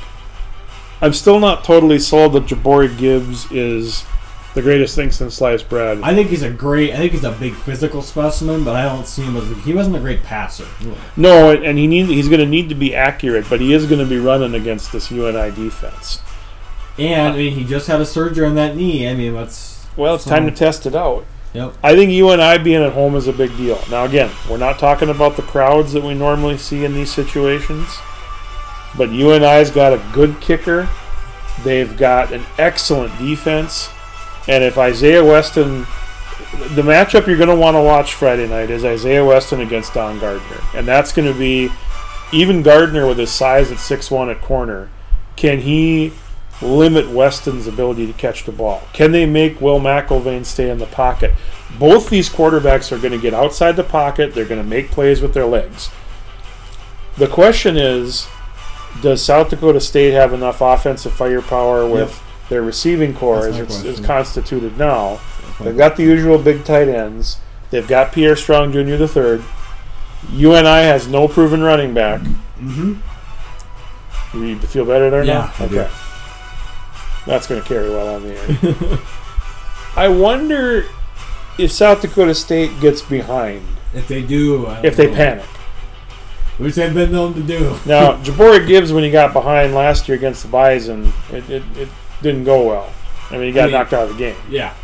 I'm still not totally sold that Jabari Gibbs is the greatest thing since sliced bread. I think he's a big physical specimen, but I don't see him he wasn't a great passer. No, and he's going to need to be accurate, but he is going to be running against this UNI defense. And I mean, he just had a surgery on that knee. I mean, it's time to test it out. Yep. I think UNI being at home is a big deal. Now, again, we're not talking about the crowds that we normally see in these situations. But UNI's got a good kicker. They've got an excellent defense. And if Isaiah Weston... The matchup you're going to want to watch Friday night is Isaiah Weston against Don Gardner. And that's going to be... Even Gardner with his size at 6'1" at corner, can he limit Weston's ability to catch the ball? Can they make Will McIlvain stay in the pocket? Both these quarterbacks are going to get outside the pocket. They're going to make plays with their legs. The question is... Does South Dakota State have enough offensive firepower with their receiving core as it's constituted now? They've got the usual big tight ends. They've got Pierre Strong Jr. III. UNI has no proven running back. Mm-hmm. You need to feel better there now? Yeah. Okay. That's going to carry well on the air. I wonder if South Dakota State gets behind. If they do. If they panic. Which they've been known to do. Now, Jabari Gibbs, when he got behind last year against the Bison, it didn't go well. I mean, he got knocked out of the game. Yeah.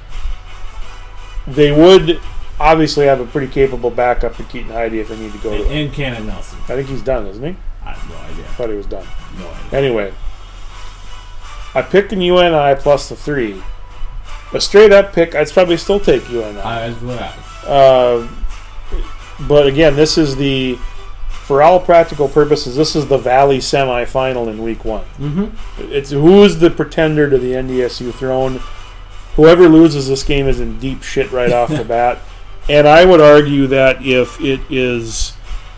They would obviously have a pretty capable backup in Keaton Heide if they need to go to him. And Cannon Nelson. I think he's done, isn't he? I have no idea. I thought he was done. No idea. Anyway, I picked an UNI plus the 3. A straight-up pick, I'd probably still take UNI. As well. But again, this is for all practical purposes, this is the Valley semifinal in week 1. Mm-hmm. It's who is the pretender to the NDSU throne. Whoever loses this game is in deep shit right off the bat. And I would argue that if it is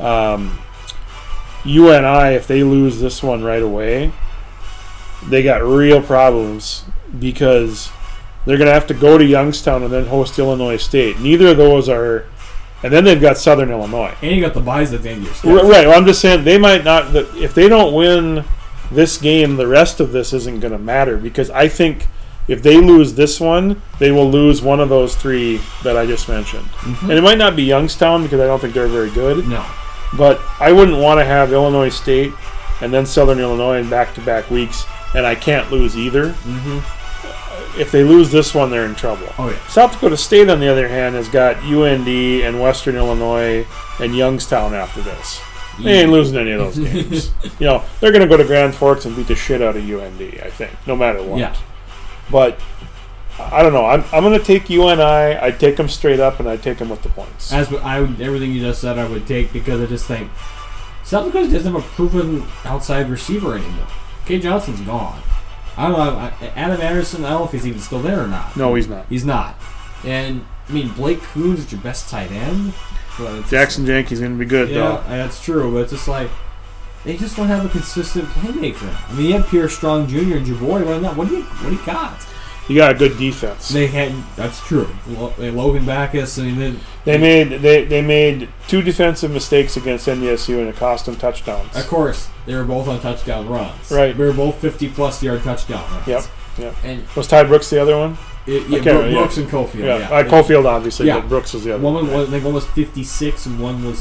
UNI, if they lose this one right away, they got real problems because they're going to have to go to Youngstown and then host Illinois State. Neither of those are... And then they've got Southern Illinois. And you got the buys at the end of your schedule. Right. Well, I'm just saying they might not... If they don't win this game, the rest of this isn't going to matter because I think if they lose this one, they will lose one of those 3 that I just mentioned. Mm-hmm. And it might not be Youngstown because I don't think they're very good. No. But I wouldn't want to have Illinois State and then Southern Illinois in back-to-back weeks, and I can't lose either. Mm-hmm. if they lose this one, they're in trouble. Oh, yeah. South Dakota State, on the other hand, has got UND and Western Illinois and Youngstown after this. They ain't losing any of those games. They're going to go to Grand Forks and beat the shit out of UND, I think, no matter what. Yeah. But I don't know. I'm going to take UNI. I'd take them straight up, and I'd take them with the points. Everything you just said, I would take, because I just think South Dakota doesn't have a proven outside receiver anymore. Kay Johnson's gone. I don't know. Adam Anderson, I don't know if he's even still there or not. No, he's not. He's not. And, I mean, Blake Coons is your best tight end. Jackson Jenkins going to be good, though. Yeah, that's true. But it's just like, they just don't have a consistent playmaker. I mean, you have Pierre Strong Jr. and Jabori. What do you got? You got a good defense. That's true. Logan Backus. I mean, they made 2 defensive mistakes against NDSU, and it cost them touchdowns. Of course, they were both on touchdown runs. Right. They were both 50-plus yard touchdown runs. Yep. And was Ty Brooks the other one? Brooks and Cofield. Yeah. Cofield, obviously, but Brooks was the other one. I think one was 56 and one was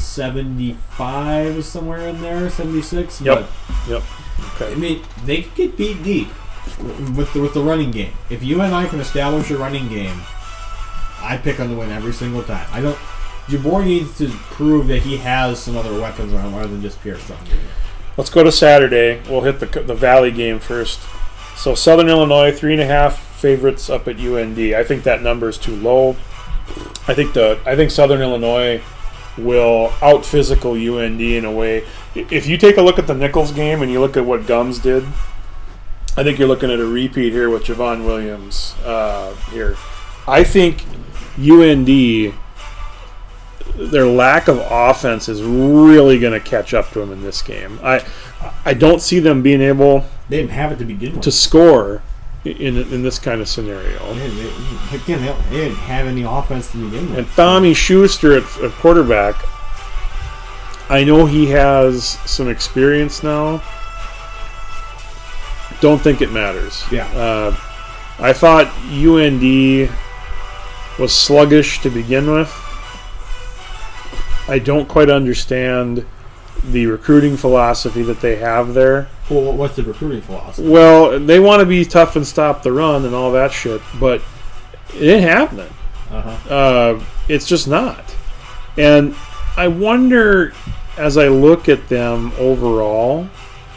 75, somewhere in there, 76. Yep. Okay. I mean, they could get beat deep with the running game. If you and I can establish a running game, I pick on the win every single time. Jabori needs to prove that he has some other weapons around other than just Pierre Strong. Let's go to Saturday. We'll hit the Valley game first. So Southern Illinois, 3.5 favorites up at UND. I think that number is too low. I think Southern Illinois will out physical UND in a way. If you take a look at the Nichols game and you look at what Gums did, I think you're looking at a repeat here with Javon Williams here. I think UND, their lack of offense is really going to catch up to them in this game. I don't see them being able They didn't have it to begin with. to score in this kind of scenario. They didn't have any offense to begin with. And Tommy Schuster at quarterback, I know he has some experience now. Don't think it matters. Yeah. I thought UND was sluggish to begin with. I don't quite understand the recruiting philosophy that they have there. Well, what's the recruiting philosophy? Well, they want to be tough and stop the run and all that shit, but it ain't happening. It's just not. And I wonder, as I look at them overall,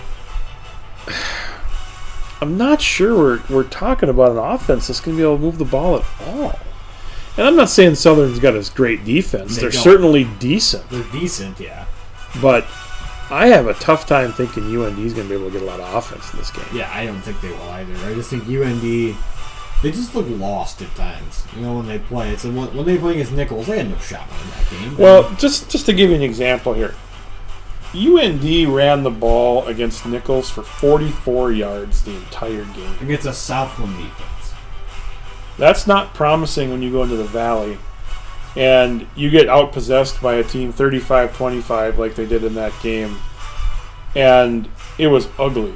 I'm not sure we're talking about an offense that's going to be able to move the ball at all. And I'm not saying Southern's got a great defense. They're certainly decent. They're decent, yeah. But I have a tough time thinking UND is going to be able to get a lot of offense in this game. Yeah, I don't think they will either. I just think UND, they just look lost at times. When they play. So when they play against Nichols, they had no shot in that game. Well, just to give you an example here, UND ran the ball against Nichols for 44 yards the entire game. Against a Southland defense. That's not promising when you go into the Valley and you get outpossessed by a team 35-25 like they did in that game. And it was ugly.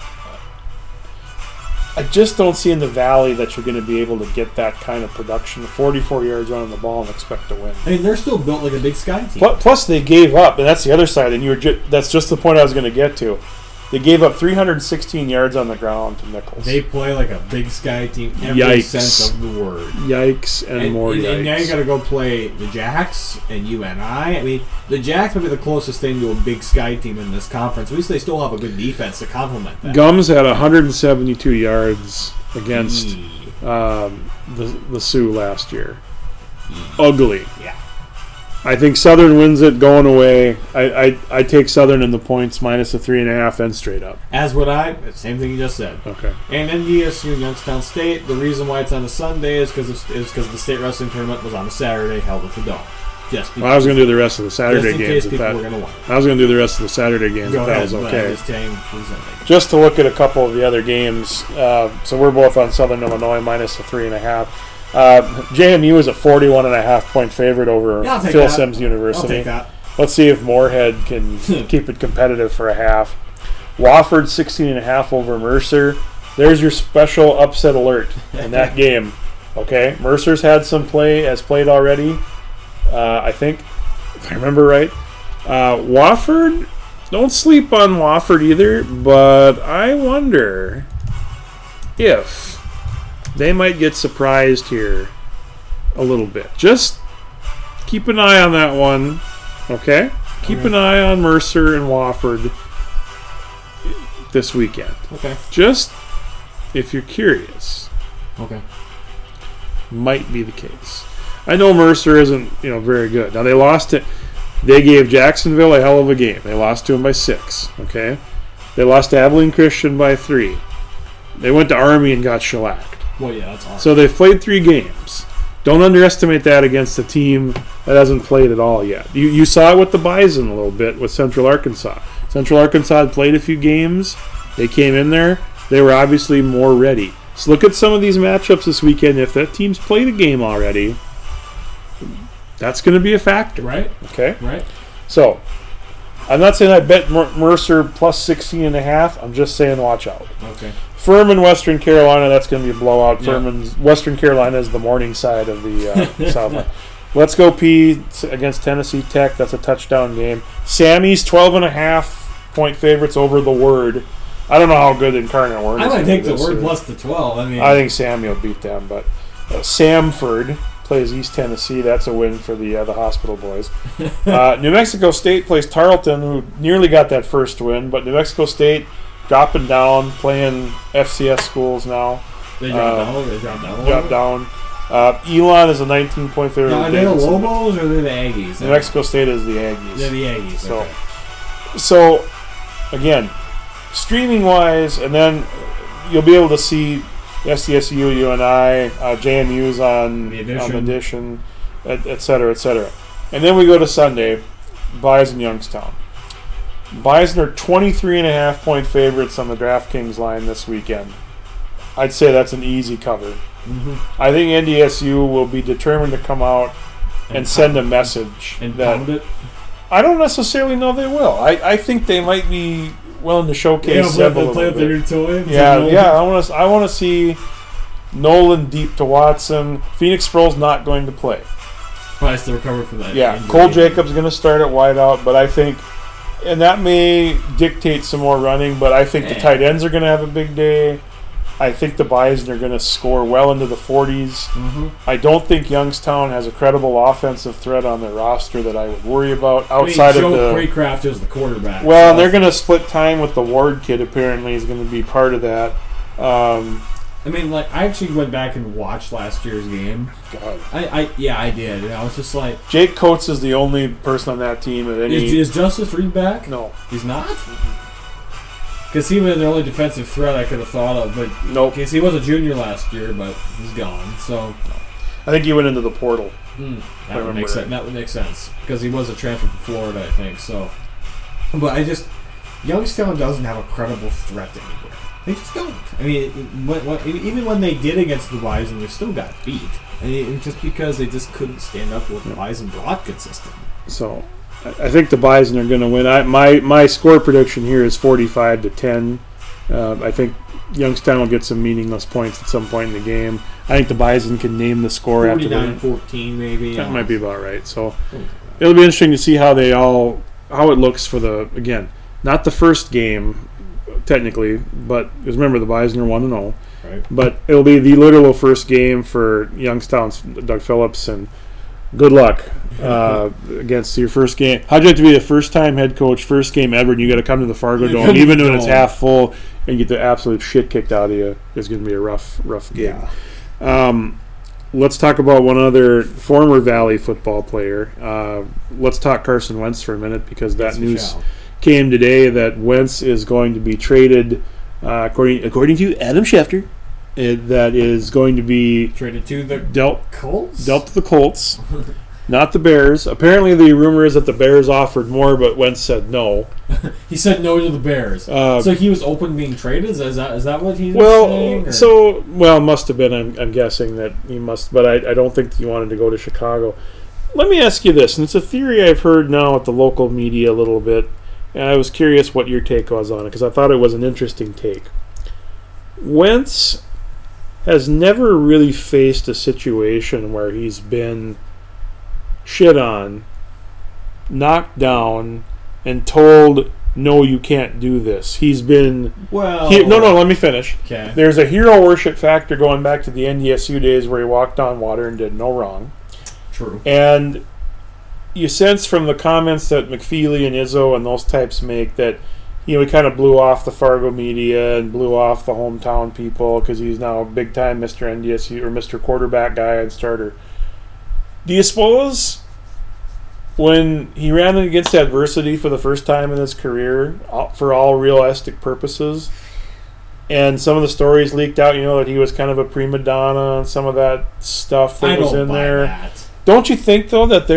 I just don't see in the Valley that you're going to be able to get that kind of production, 44 yards running the ball, and expect to win. I mean, they're still built like a Big Sky team. Plus, they gave up, and that's the other side, and that's just the point I was going to get to. They gave up 316 yards on the ground to Nichols. They play like a Big Sky team every sense of the word. Yikes and more yikes. And now you got to go play the Jacks and UNI. I mean, the Jacks would be the closest thing to a Big Sky team in this conference. At least they still have a good defense to complement that. Gums had 172 yards against the Sioux last year. Ugly. Yeah. I think Southern wins it going away. I take Southern in the points minus the 3.5 and straight up. As would I. Same thing you just said. Okay. And NDSU Youngstown State. The reason why it's on a Sunday is because the state wrestling tournament was on a Saturday, held at the Dome. I was going to do the rest of the Saturday games. I was going to do the rest of the Saturday games if that was okay. Just to look at a couple of the other games. So we're both on Southern Illinois minus the 3.5. JMU is a 41.5 point favorite over Phil Simms University. I'll take that. Let's see if Moorhead can keep it competitive for a half. Wofford 16.5 over Mercer. There's your special upset alert in that game. Okay, Mercer's has played already. I think, if I remember right. Wofford, don't sleep on Wofford either. But I wonder if they might get surprised here a little bit. Just keep an eye on that one, okay? Keep an eye on Mercer and Wofford this weekend. Okay. Just, if you're curious, Okay. might be the case. I know Mercer isn't, very good. Now, they lost it. They gave Jacksonville a hell of a game. They lost to them by 6, okay? They lost to Abilene Christian by 3. They went to Army and got shellacked. Well, yeah, that's awesome. So they've played 3 games. Don't underestimate that against a team that hasn't played at all yet. You saw it with the Bison a little bit with Central Arkansas. Central Arkansas had played a few games. They came in there. They were obviously more ready. So look at some of these matchups this weekend. If that team's played a game already, that's going to be a factor. Right? Okay? Right? So, I'm not saying I bet Mercer plus 16.5. I'm just saying watch out. Okay. Furman, Western Carolina, that's going to be a blowout. Yeah. Western Carolina is the morning side of the South line. Let's Go P against Tennessee Tech. That's a touchdown game. Sammy's 12.5 point favorites over the Word. I don't know how good Incarnate Word is. I might take the this Word year. plus the 12. I think Sammy will beat them, but Samford plays East Tennessee. That's a win for the Hospital Boys. New Mexico State plays Tarleton, who nearly got that first win, but New Mexico State dropping down, playing FCS schools now. They dropped down. They dropped down. Drop down. Elon is a 19-point favorite. Now, are they the Lobos or are they the Aggies? New Mexico State is the Aggies. They're the Aggies. So, Okay. so again, streaming-wise, and then you'll be able to see SDSU, UNI, JMU's on The the Edition. Edition, et cetera, et cetera. And then we go to Sunday, Bison Youngstown. Bison are 23.5 point favorites on the DraftKings line this weekend. I'd say that's an easy cover. Mm-hmm. I think NDSU will be determined to come out and send a message And that pound it. I don't necessarily know they will. I think they might be willing to showcase Zeb a play little with their bit. new toy. Yeah. I want to see Nolan deep to Watson. Phoenix Sproul's not going to play. Probably still recover from that. Yeah, injury. Cole Jacobs going to start at wideout, but I think, and that may dictate some more running. But I think the tight ends are going to have a big day. I think the Bison are going to score well into the 40s. Mhm. I don't think Youngstown has a credible offensive threat on their roster that I would worry about outside Joe of the. Craycraft is the quarterback. Well, so- they're going to split time with the Ward kid. Apparently, is going to be part of that. I mean, like, I actually went back and watched last year's game. God. I did. And I was just like, Jake Coates is the only person on that team at any. is Justice Reed back? No, He's not? Because he was the only defensive threat I could have thought of. But nope. because he was a junior last year, but he's gone. So I think he went into the portal. that would remember make sense. right. That would make sense because he was a transfer from Florida, I think. So, but Youngstown doesn't have a credible threat anywhere. They just don't. I mean, even when they did against the Bison, they still got beat. And it's just because they just couldn't stand up with the Bison brought consistently. So I think the Bison are going to win. My score prediction here is 45-10. I think Youngstown will get some meaningless points at some point in the game. I think the Bison can name the score after that. 49-14 maybe. That might be about right. So it'll be interesting to see how it looks for again, not the first game technically, but because remember the Bison are 1-0. Right. But it'll be the literal first game for Youngstown's Doug Phillips, and good luck against your first game. How'd you have to be the first-time head coach, first game ever, and you got to come to the Fargo Dome, even when it's half full, and get the absolute shit kicked out of you? It's going to be a rough game. Yeah. Let's talk about one other former Valley football player. Let's talk Carson Wentz for a minute, because that Yes, we news shall. came today that Wentz is going to be traded, according to Adam Schefter, that is going to be Traded to the dealt Colts? to the Colts, not the Bears. Apparently, the rumor is that the Bears offered more, but Wentz said no. He said no to the Bears. So he was open being traded? Is that what he's saying? Well, must have been. I'm guessing that he must, but I don't think he wanted to go to Chicago. Let me ask you this, and it's a theory I've heard now at the local media a little bit, and I was curious what your take was on it, because I thought it was an interesting take. Wentz has never really faced a situation where he's been shit on, knocked down, and told no, you can't do this. He's been... Well... No, let me finish. Okay. There's a hero worship factor going back to the NDSU days where he walked on water and did no wrong. True. And you sense from the comments that McFeely and Izzo and those types make that he kind of blew off the Fargo media and blew off the hometown people because he's now a big-time Mr. NDSU or Mr. Quarterback guy and starter. Do you suppose when he ran against adversity for the first time in his career, for all realistic purposes, and some of the stories leaked out, that he was kind of a prima donna and some of that stuff that was in there. That. Don't you think, though, that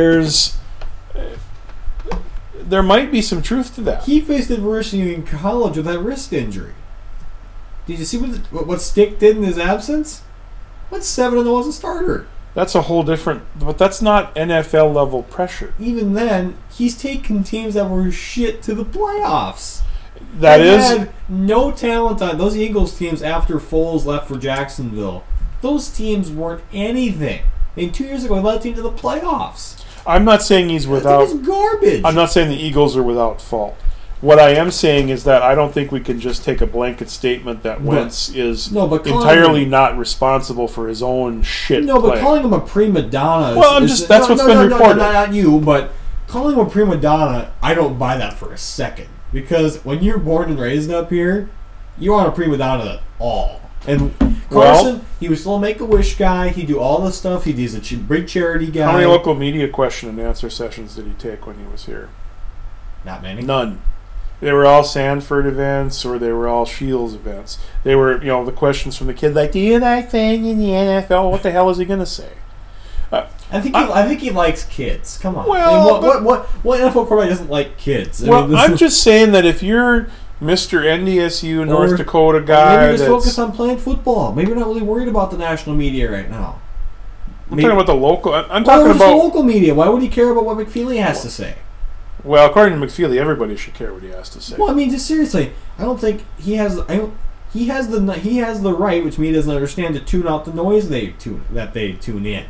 there might be some truth to that? He faced adversity in college with that wrist injury. Did you see what Stick did in his absence? What's 7-0 as a starter? That's a whole different... But that's not NFL-level pressure. Even then, he's taken teams that were shit to the playoffs. They had no talent on those Eagles teams after Foles left for Jacksonville. Those teams weren't anything. 2 years ago, he led a team to the playoffs. I'm not saying he's without... That was garbage. I'm not saying the Eagles are without fault. What I am saying is that I don't think we can just take a blanket statement that Wentz is entirely not responsible for his own shit. No, but play. Calling him a prima donna... that's what's been reported. No, not you, but calling him a prima donna, I don't buy that for a second. Because when you're born and raised up here, you aren't a prima donna at all. And Carson, he was still a Make-A-Wish guy. He'd do all this stuff. He's a big charity guy. How many local media question and answer sessions did he take when he was here? Not many. None. They were all Sanford events or they were all Shields events. They were, the questions from the kid like, do you like playing in the NFL? What the hell is he going to say? I think he likes kids. Come on. Well, what NFL quarterback doesn't like kids? I'm just saying that if you're Mr. NDSU North Dakota guy, maybe just focus on playing football. Maybe you're not really worried about the national media right now. I'm talking about the local. I'm talking about the local media. Why would he care about what McFeely has to say? Well, according to McFeely, everybody should care what he has to say. Well, just seriously, I don't think he has. He has the right, which media doesn't understand, to tune out the noise they tune in.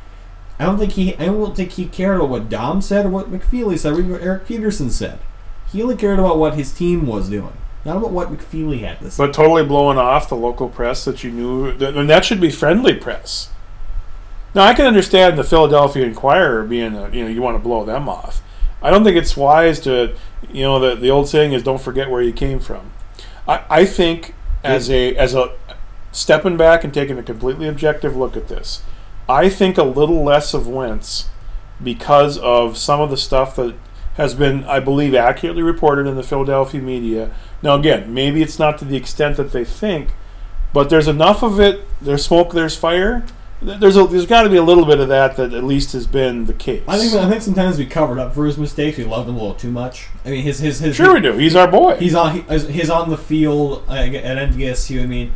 I don't think he cared about what Dom said or what McFeely said or what Eric Peterson said. He only cared about what his team was doing, not about what McFeely had to say. But totally blowing off the local press that you knew, and that should be friendly press. Now, I can understand the Philadelphia Inquirer being you want to blow them off. I don't think it's wise to, the old saying is don't forget where you came from. I think as a stepping back and taking a completely objective look at this, I think a little less of Wentz because of some of the stuff that has been, I believe, accurately reported in the Philadelphia media. Now, again, maybe it's not to the extent that they think, but there's enough of it. There's smoke, there's fire. There's got to be a little bit of that at least has been the case. I think sometimes we covered up for his mistakes. We loved him a little too much. I mean, his sure we do. He's our boy. He's on the field at NDSU.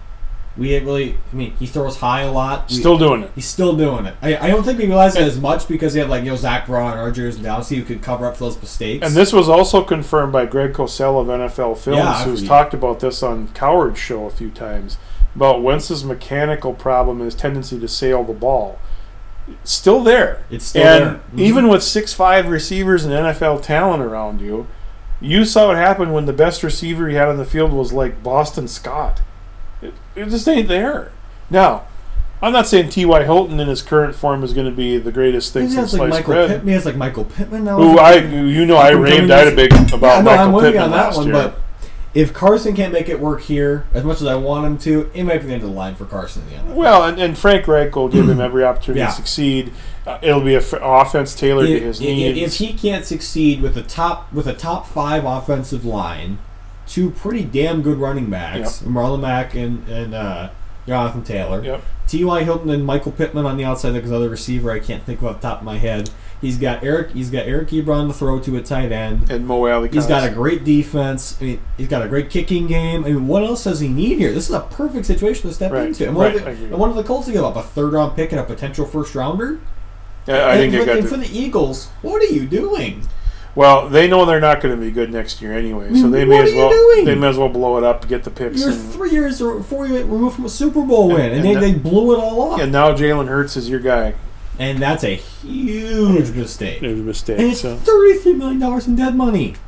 He throws high a lot. Still doing it. He's still doing it. I don't think we realized it as much because he had Zach Braun, Argers, and Dowsey who could cover up for those mistakes. And this was also confirmed by Greg Cosell of NFL Films, who's talked about this on Coward's show a few times. About Wentz's mechanical problem and his tendency to sail the ball. It's still there. It's still there. And even with 6'5" receivers and NFL talent around you, you saw what happened when the best receiver he had on the field was like Boston Scott. It just ain't there. Now, I'm not saying T.Y. Hilton in his current form is going to be the greatest thing since sliced bread. He has Michael Pittman now. I raved a bit about Michael Pittman on that one, year. But if Carson can't make it work here, as much as I want him to, it might be the end of the line for Carson in the NFL. Well, and Frank Reich will give him every opportunity to succeed. It'll be an offense tailored to his needs. If he can't succeed with a top 5 offensive line, 2 pretty damn good running backs, Marlon Mack and Jonathan Taylor, T.Y. Hilton and Michael Pittman on the outside, like his other receiver, I can't think of off the top of my head. He's got Eric Ebron to throw to a tight end. And Mo Alley. He's got a great defense. He's got a great kicking game. What else does he need here? This is a perfect situation to step into. And one of the Colts to give up a 3rd-round pick and a potential 1st-rounder? I think for the Eagles, what are you doing? Well, they know they're not going to be good next year anyway, so they may as well blow it up to get the picks. You're 3 years or 4 years removed from a Super Bowl win, and they blew it all up. And now Jalen Hurts is your guy. And that's a huge mistake. Huge mistake. And it's $33 million in dead money.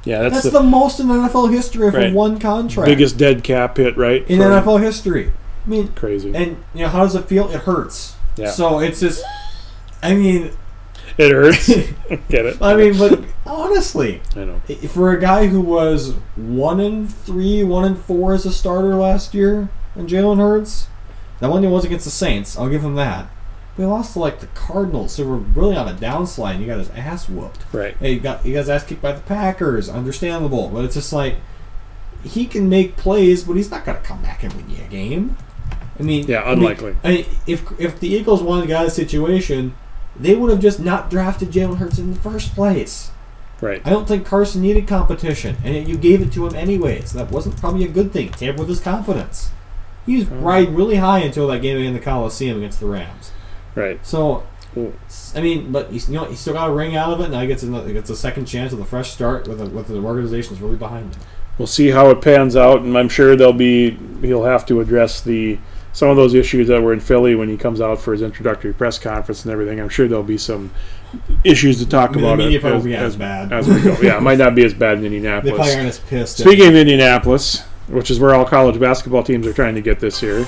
Yeah, That's the most in NFL history for Right. one contract. biggest dead cap hit, right? in NFL history. I mean, Crazy. and how does it feel? It hurts. Yeah. So it's just, I mean, It hurts. Get it? but honestly, I know. for a guy who was 1-3, 1-4 as a starter last year, and Jalen Hurts, that one was against the Saints. I'll give him that. But he lost to the Cardinals, so we're really on a downslide. And he got his ass whooped. Right. He got his ass kicked by the Packers. Understandable, but it's just he can make plays, but he's not going to come back and win you a game. I mean, Yeah, unlikely. If the Eagles wanted to get out of the situation, they would have just not drafted Jalen Hurts in the first place. Right. I don't think Carson needed competition, and yet you gave it to him anyways. That wasn't probably a good thing. It tampered with his confidence. He was riding really high until that game in the Coliseum against the Rams. Right. So, Cool. I mean, but he still got a ring out of it. Now he gets a second chance with a fresh start with the organization that's really behind him. We'll see how it pans out, and I'm sure he'll have to address some of those issues that were in Philly when he comes out for his introductory press conference and everything. I'm sure there'll be some issues to talk about. The media probably won't be as bad. As we go. Yeah, it might not be as bad in They Indianapolis. probably aren't as pissed. Speaking of Indianapolis, which is where all college basketball teams are trying to get this year,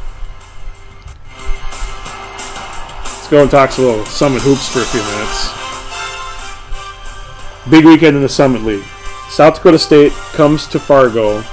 let's go and talk a little Summit Hoops for a few minutes. Big weekend in the Summit League. South Dakota State comes to Fargo,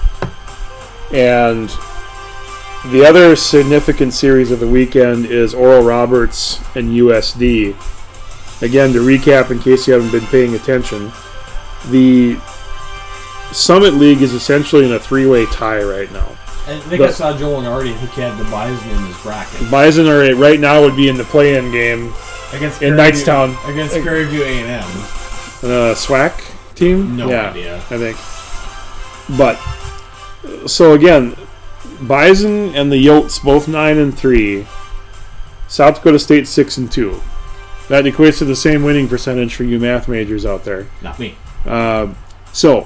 and the other significant series of the weekend is Oral Roberts and USD. Again, to recap, in case you haven't been paying attention, the Summit League is essentially in a three-way tie right now. And I think I saw Joel Nardi and he had the Bison in his bracket. Bison are right now would be in the play-in game Against in Prairie Knightstown. View, against Prairie View A&M. SWAC team? No yeah, idea. I think. But, so again, Bison and the Yotes both 9-3. South Dakota State 6-2. That equates to the same winning percentage for you math majors out there. Not me. So,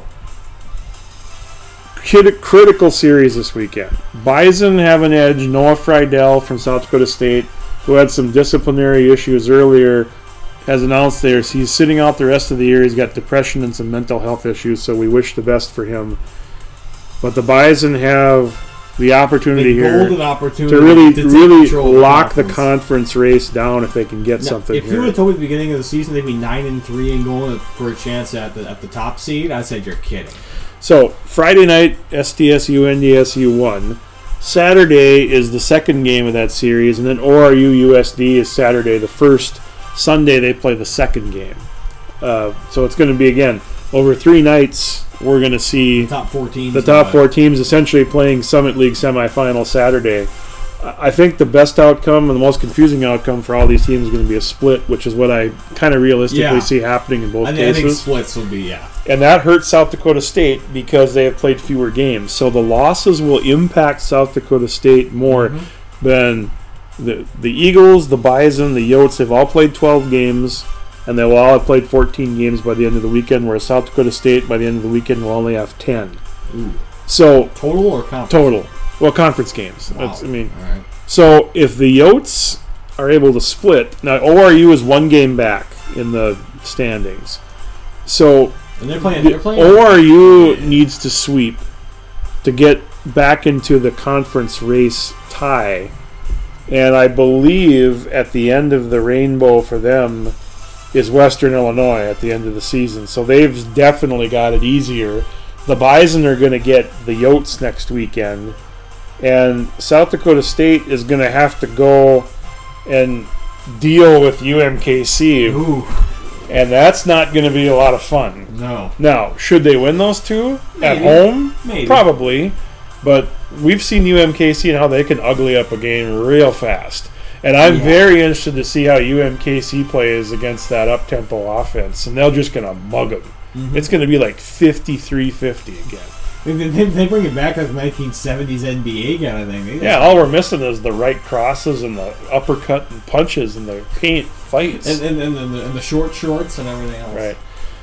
critical series this weekend. Bison have an edge. Noah Friedel from South Dakota State, who had some disciplinary issues earlier, has announced he's sitting out the rest of the year. He's got depression and some mental health issues, so we wish the best for him. But the Bison have the opportunity here golden opportunity to really take control of the lock the conference. conference race down if they can get Now, something if here. you would have told me at the beginning of the season they'd be 9-3 and going for a chance at the top seed, I said you're kidding. So, Friday night, SDSU, NDSU won. Saturday is the second game of that series, and then ORU, USD is Saturday, the first. Sunday, they play the second game. So it's going to be, again, over 3 nights, we're going to see The top 4 teams. the top 4 teams essentially playing Summit League semifinal Saturday. I think the best outcome and the most confusing outcome for all these teams is going to be a split, which is what I kind of realistically see happening in both I cases. think splits will be, And that hurts South Dakota State because they have played fewer games. So the losses will impact South Dakota State more than the Eagles, the Bison, the Yotes. They've all played 12 games, and they will all have played 14 games by the end of the weekend, whereas South Dakota State, by the end of the weekend, will only have 10. Ooh. So Total or conference? total. Well, conference games. Wow. That's, All right. so if the Yotes are able to split, now ORU is 1 game back in the standings. So And they're playing. ORU needs to sweep to get back into the conference race tie. And I believe at the end of the rainbow for them is Western Illinois at the end of the season. So they've definitely got it easier. The Bison are going to get the Yotes next weekend. And South Dakota State is going to have to go and deal with UMKC. Ooh. And that's not going to be a lot of fun. No. Now, should they win those two at Maybe. home? Maybe. Probably. But we've seen UMKC and how they can ugly up a game real fast. And I'm very interested to see how UMKC plays against that up-tempo offense. And they're just going to mug them. It's going to be like 53-50 again. They bring it back like 1970s NBA kind of thing. Yeah, all we're missing is the right crosses and the uppercut and punches and the paint fights. And the short shorts and everything else. Right.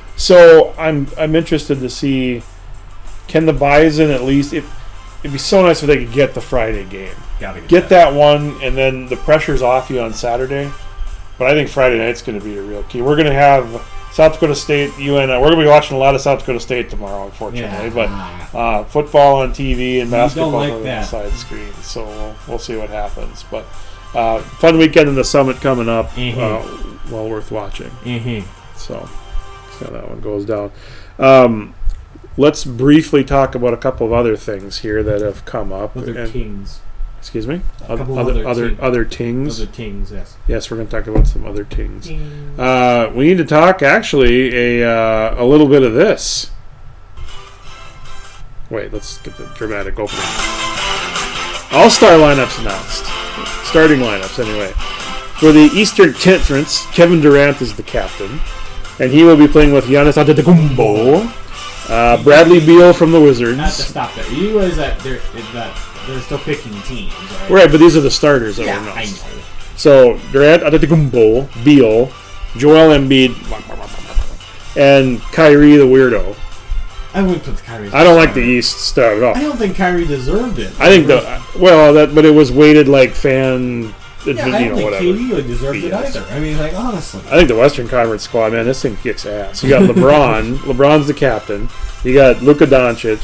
So I'm interested to see, can the Bison at least, it'd be so nice if they could get the Friday game. Gotta Get that one, and then the pressure's off you on Saturday. But I think Friday night's going to be a real key. We're going to have South Dakota State, UNI. We're going to be watching a lot of South Dakota State tomorrow, unfortunately. Yeah. But football on TV and basketball like on the that. side screen. So we'll see what happens. But fun weekend in the Summit coming up. Well worth watching. So that one goes down. Let's briefly talk about a couple of other things here that have come up. Other tings. Excuse me? A couple of Other tings. Other tings, yes. Yes, we're going to talk about some other things. We need to talk, actually, a little bit of this. Wait, let's get the dramatic opening. All-star lineups announced. Starting lineups, anyway. For the Eastern Conference, Kevin Durant is the captain, and he will be playing with Giannis Antetokounmpo, Bradley Beal from the Wizards. I have to stop there. You realize that they're still picking teams, right? Right, but these are the starters that Yeah, are I announced. know. So, Durant, Antetokounmpo, Beal, Joel Embiid, and Kyrie the weirdo. I wouldn't put Kyrie. I don't like the East start at all. I don't think Kyrie deserved it. I think but it was weighted like fan, I don't think whatever. KD really deserved it BS. either. I mean, like, honestly. I think the Western Conference squad, man, this thing kicks ass. You got LeBron. LeBron's the captain. You got Luka Doncic,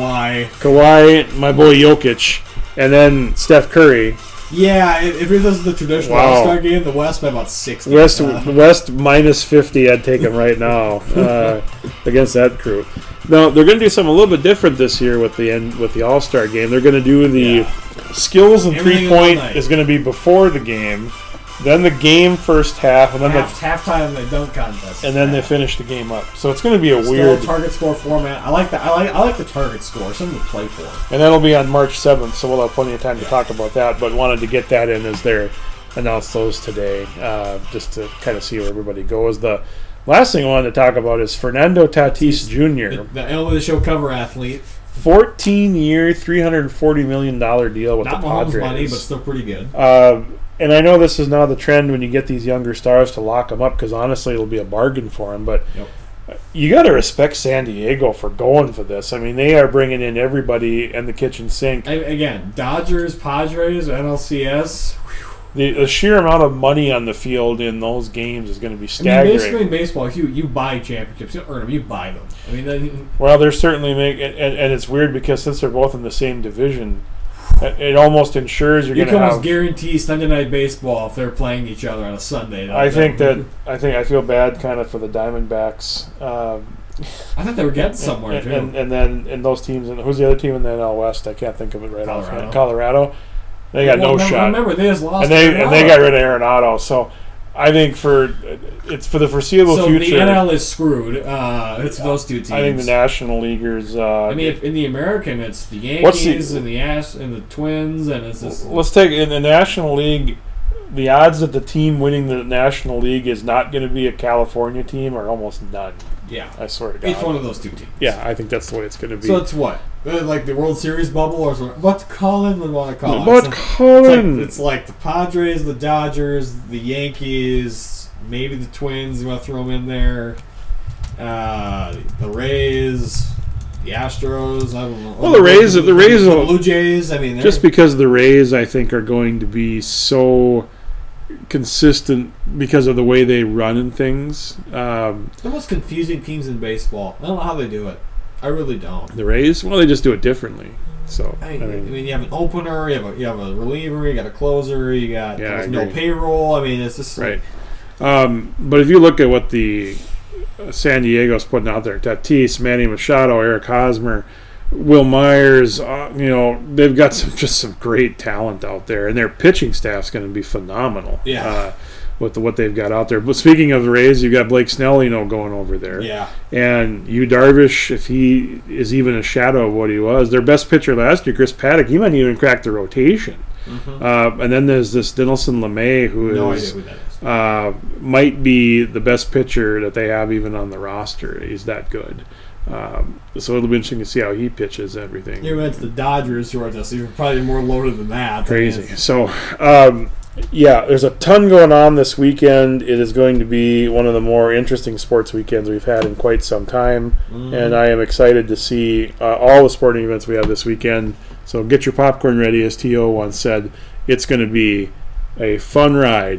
Kawhi, my boy Jokic, and then Steph Curry. Yeah, if it was the traditional Wow. All-Star game, the West by about 60. West minus 50, I'd take them right now against that crew. Now they're going to do something a little bit different this year with the All-Star game. They're going to do the skills and Everything in 3-point one night. is going to be before the game, then the game first half, and then halftime the dunk contest, and then they finish the game up. So it's going to be a Still weird. target score format. I like that. I like the target score. Something to play for. And that'll be on March 7th, so we'll have plenty of time to talk about that. But wanted to get that in as they announced those today, just to kind of see where everybody goes. The last thing I wanted to talk about is Fernando Tatis Jr. The Elm of the Show cover athlete. 14-year, $340 million deal with Not the Mahomes Padres. money, but still pretty good. And I know this is now the trend when you get these younger stars to lock them up, because honestly it'll be a bargain for them. But you got to respect San Diego for going for this. I mean, they are bringing in everybody and the kitchen sink. Again, Dodgers, Padres, NLCS. The sheer amount of money on the field in those games is going to be I mean, staggering. basically in baseball, you buy championships. You don't earn them, you buy them. I mean, Well, they're certainly making, and it's weird because since they're both in the same division, it almost ensures you're you going can to almost have. guarantee Sunday Night Baseball if they're playing each other on a Sunday. I feel bad kind of for the Diamondbacks. I thought they were getting somewhere too. And then in those teams, and who's the other team in the NL West? I can't think of it right Colorado. off. Colorado. They got no shot. Remember, they just lost. And they got rid of Arenado. So I think it's for the foreseeable future. So the NL is screwed. It's those two teams. I think the National Leaguers. I mean, if in the American, it's the Yankees and the Twins, and it's just. Let's take in the National League. The odds that the team winning the National League is not going to be a California team are almost none. Yeah, I swear to God. it's one of those two teams. Yeah, I think that's the way it's going to be. So it's what? Like the World Series bubble, or what Colin would want to call it? What Colin? It's like the Padres, the Dodgers, the Yankees, maybe the Twins. You want to throw them in there? The Rays, the Astros. I don't know. Well, the Rays, the Blue Jays. I mean, just because the Rays, I think, are going to be so consistent because of the way they run and things. the most confusing teams in baseball. I don't know how they do it. I really don't. The Rays, well, they just do it differently. So I mean, you have an opener, you have a reliever, you got a closer, you got Yeah, I no agree. payroll. I mean, it's just right. But if you look at what the San Diego's putting out there, Tatis, Manny Machado, Eric Hosmer, Will Myers, they've got some great talent out there, and their pitching staff's going to be phenomenal. Yeah. With what they've got out there. But speaking of the Rays, you've got Blake Snell, going over there. Yeah. And Yu Darvish, if he is even a shadow of what he was, their best pitcher last year, Chris Paddock, he might even crack the rotation. Mm-hmm. And then there's this Dinelson LeMay, who No is idea who that is. might be the best pitcher that they have even on the roster. He's that good. So it'll be interesting to see how he pitches everything. You went to the Dodgers, who are just even probably more loaded than that. Crazy. I mean, So, there's a ton going on this weekend. It is going to be one of the more interesting sports weekends we've had in quite some time. And I am excited to see all the sporting events we have this weekend. So get your popcorn ready, as T.O. once said. It's going to be a fun ride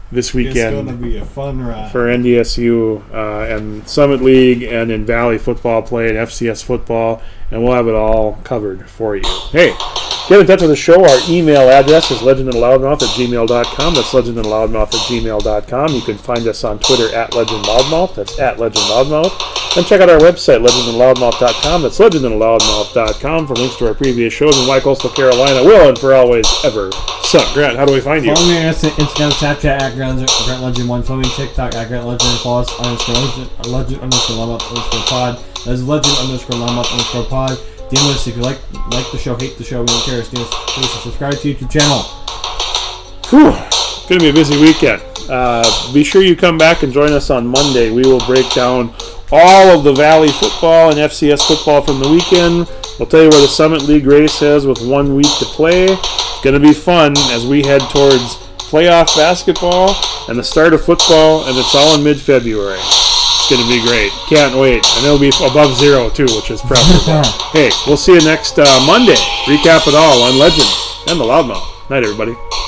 this It's going to weekend be a fun ride. for NDSU and Summit League and in Valley football play and FCS football, and we'll have it all covered for you. Hey, get in touch with the show. Our email address is legendandloudmouth@gmail.com. That's legendandloudmouth@gmail.com. You can find us on Twitter @legendloudmouth. That's @legendloudmouth. And check out our website, legendandloudmouth.com. That's legendandloudmouth.com for links to our previous shows in Coastal Carolina. Will and for always ever suck. Grant, how do we find you? Follow me on Instagram, Snapchat @GrantLegend1. Follow me on TikTok @GrantLegend. Follow us on Legend_Loudmouth_pod. That's Legend_Loudmouth_pod. DM us if you like the show, hate the show, we don't care. Please subscribe to the YouTube channel. Whew. It's going to be a busy weekend. Be sure you come back and join us on Monday. We will break down all of the Valley football and FCS football from the weekend. We'll tell you where the Summit League race is with 1 week to play. It's going to be fun as we head towards playoff basketball and the start of football, and it's all in mid-February. It's going to be great. Can't wait. And it'll be above zero, too, which is preferable. Hey, we'll see you next Monday. Recap it all on Legend and the Loudmouth. Night, everybody.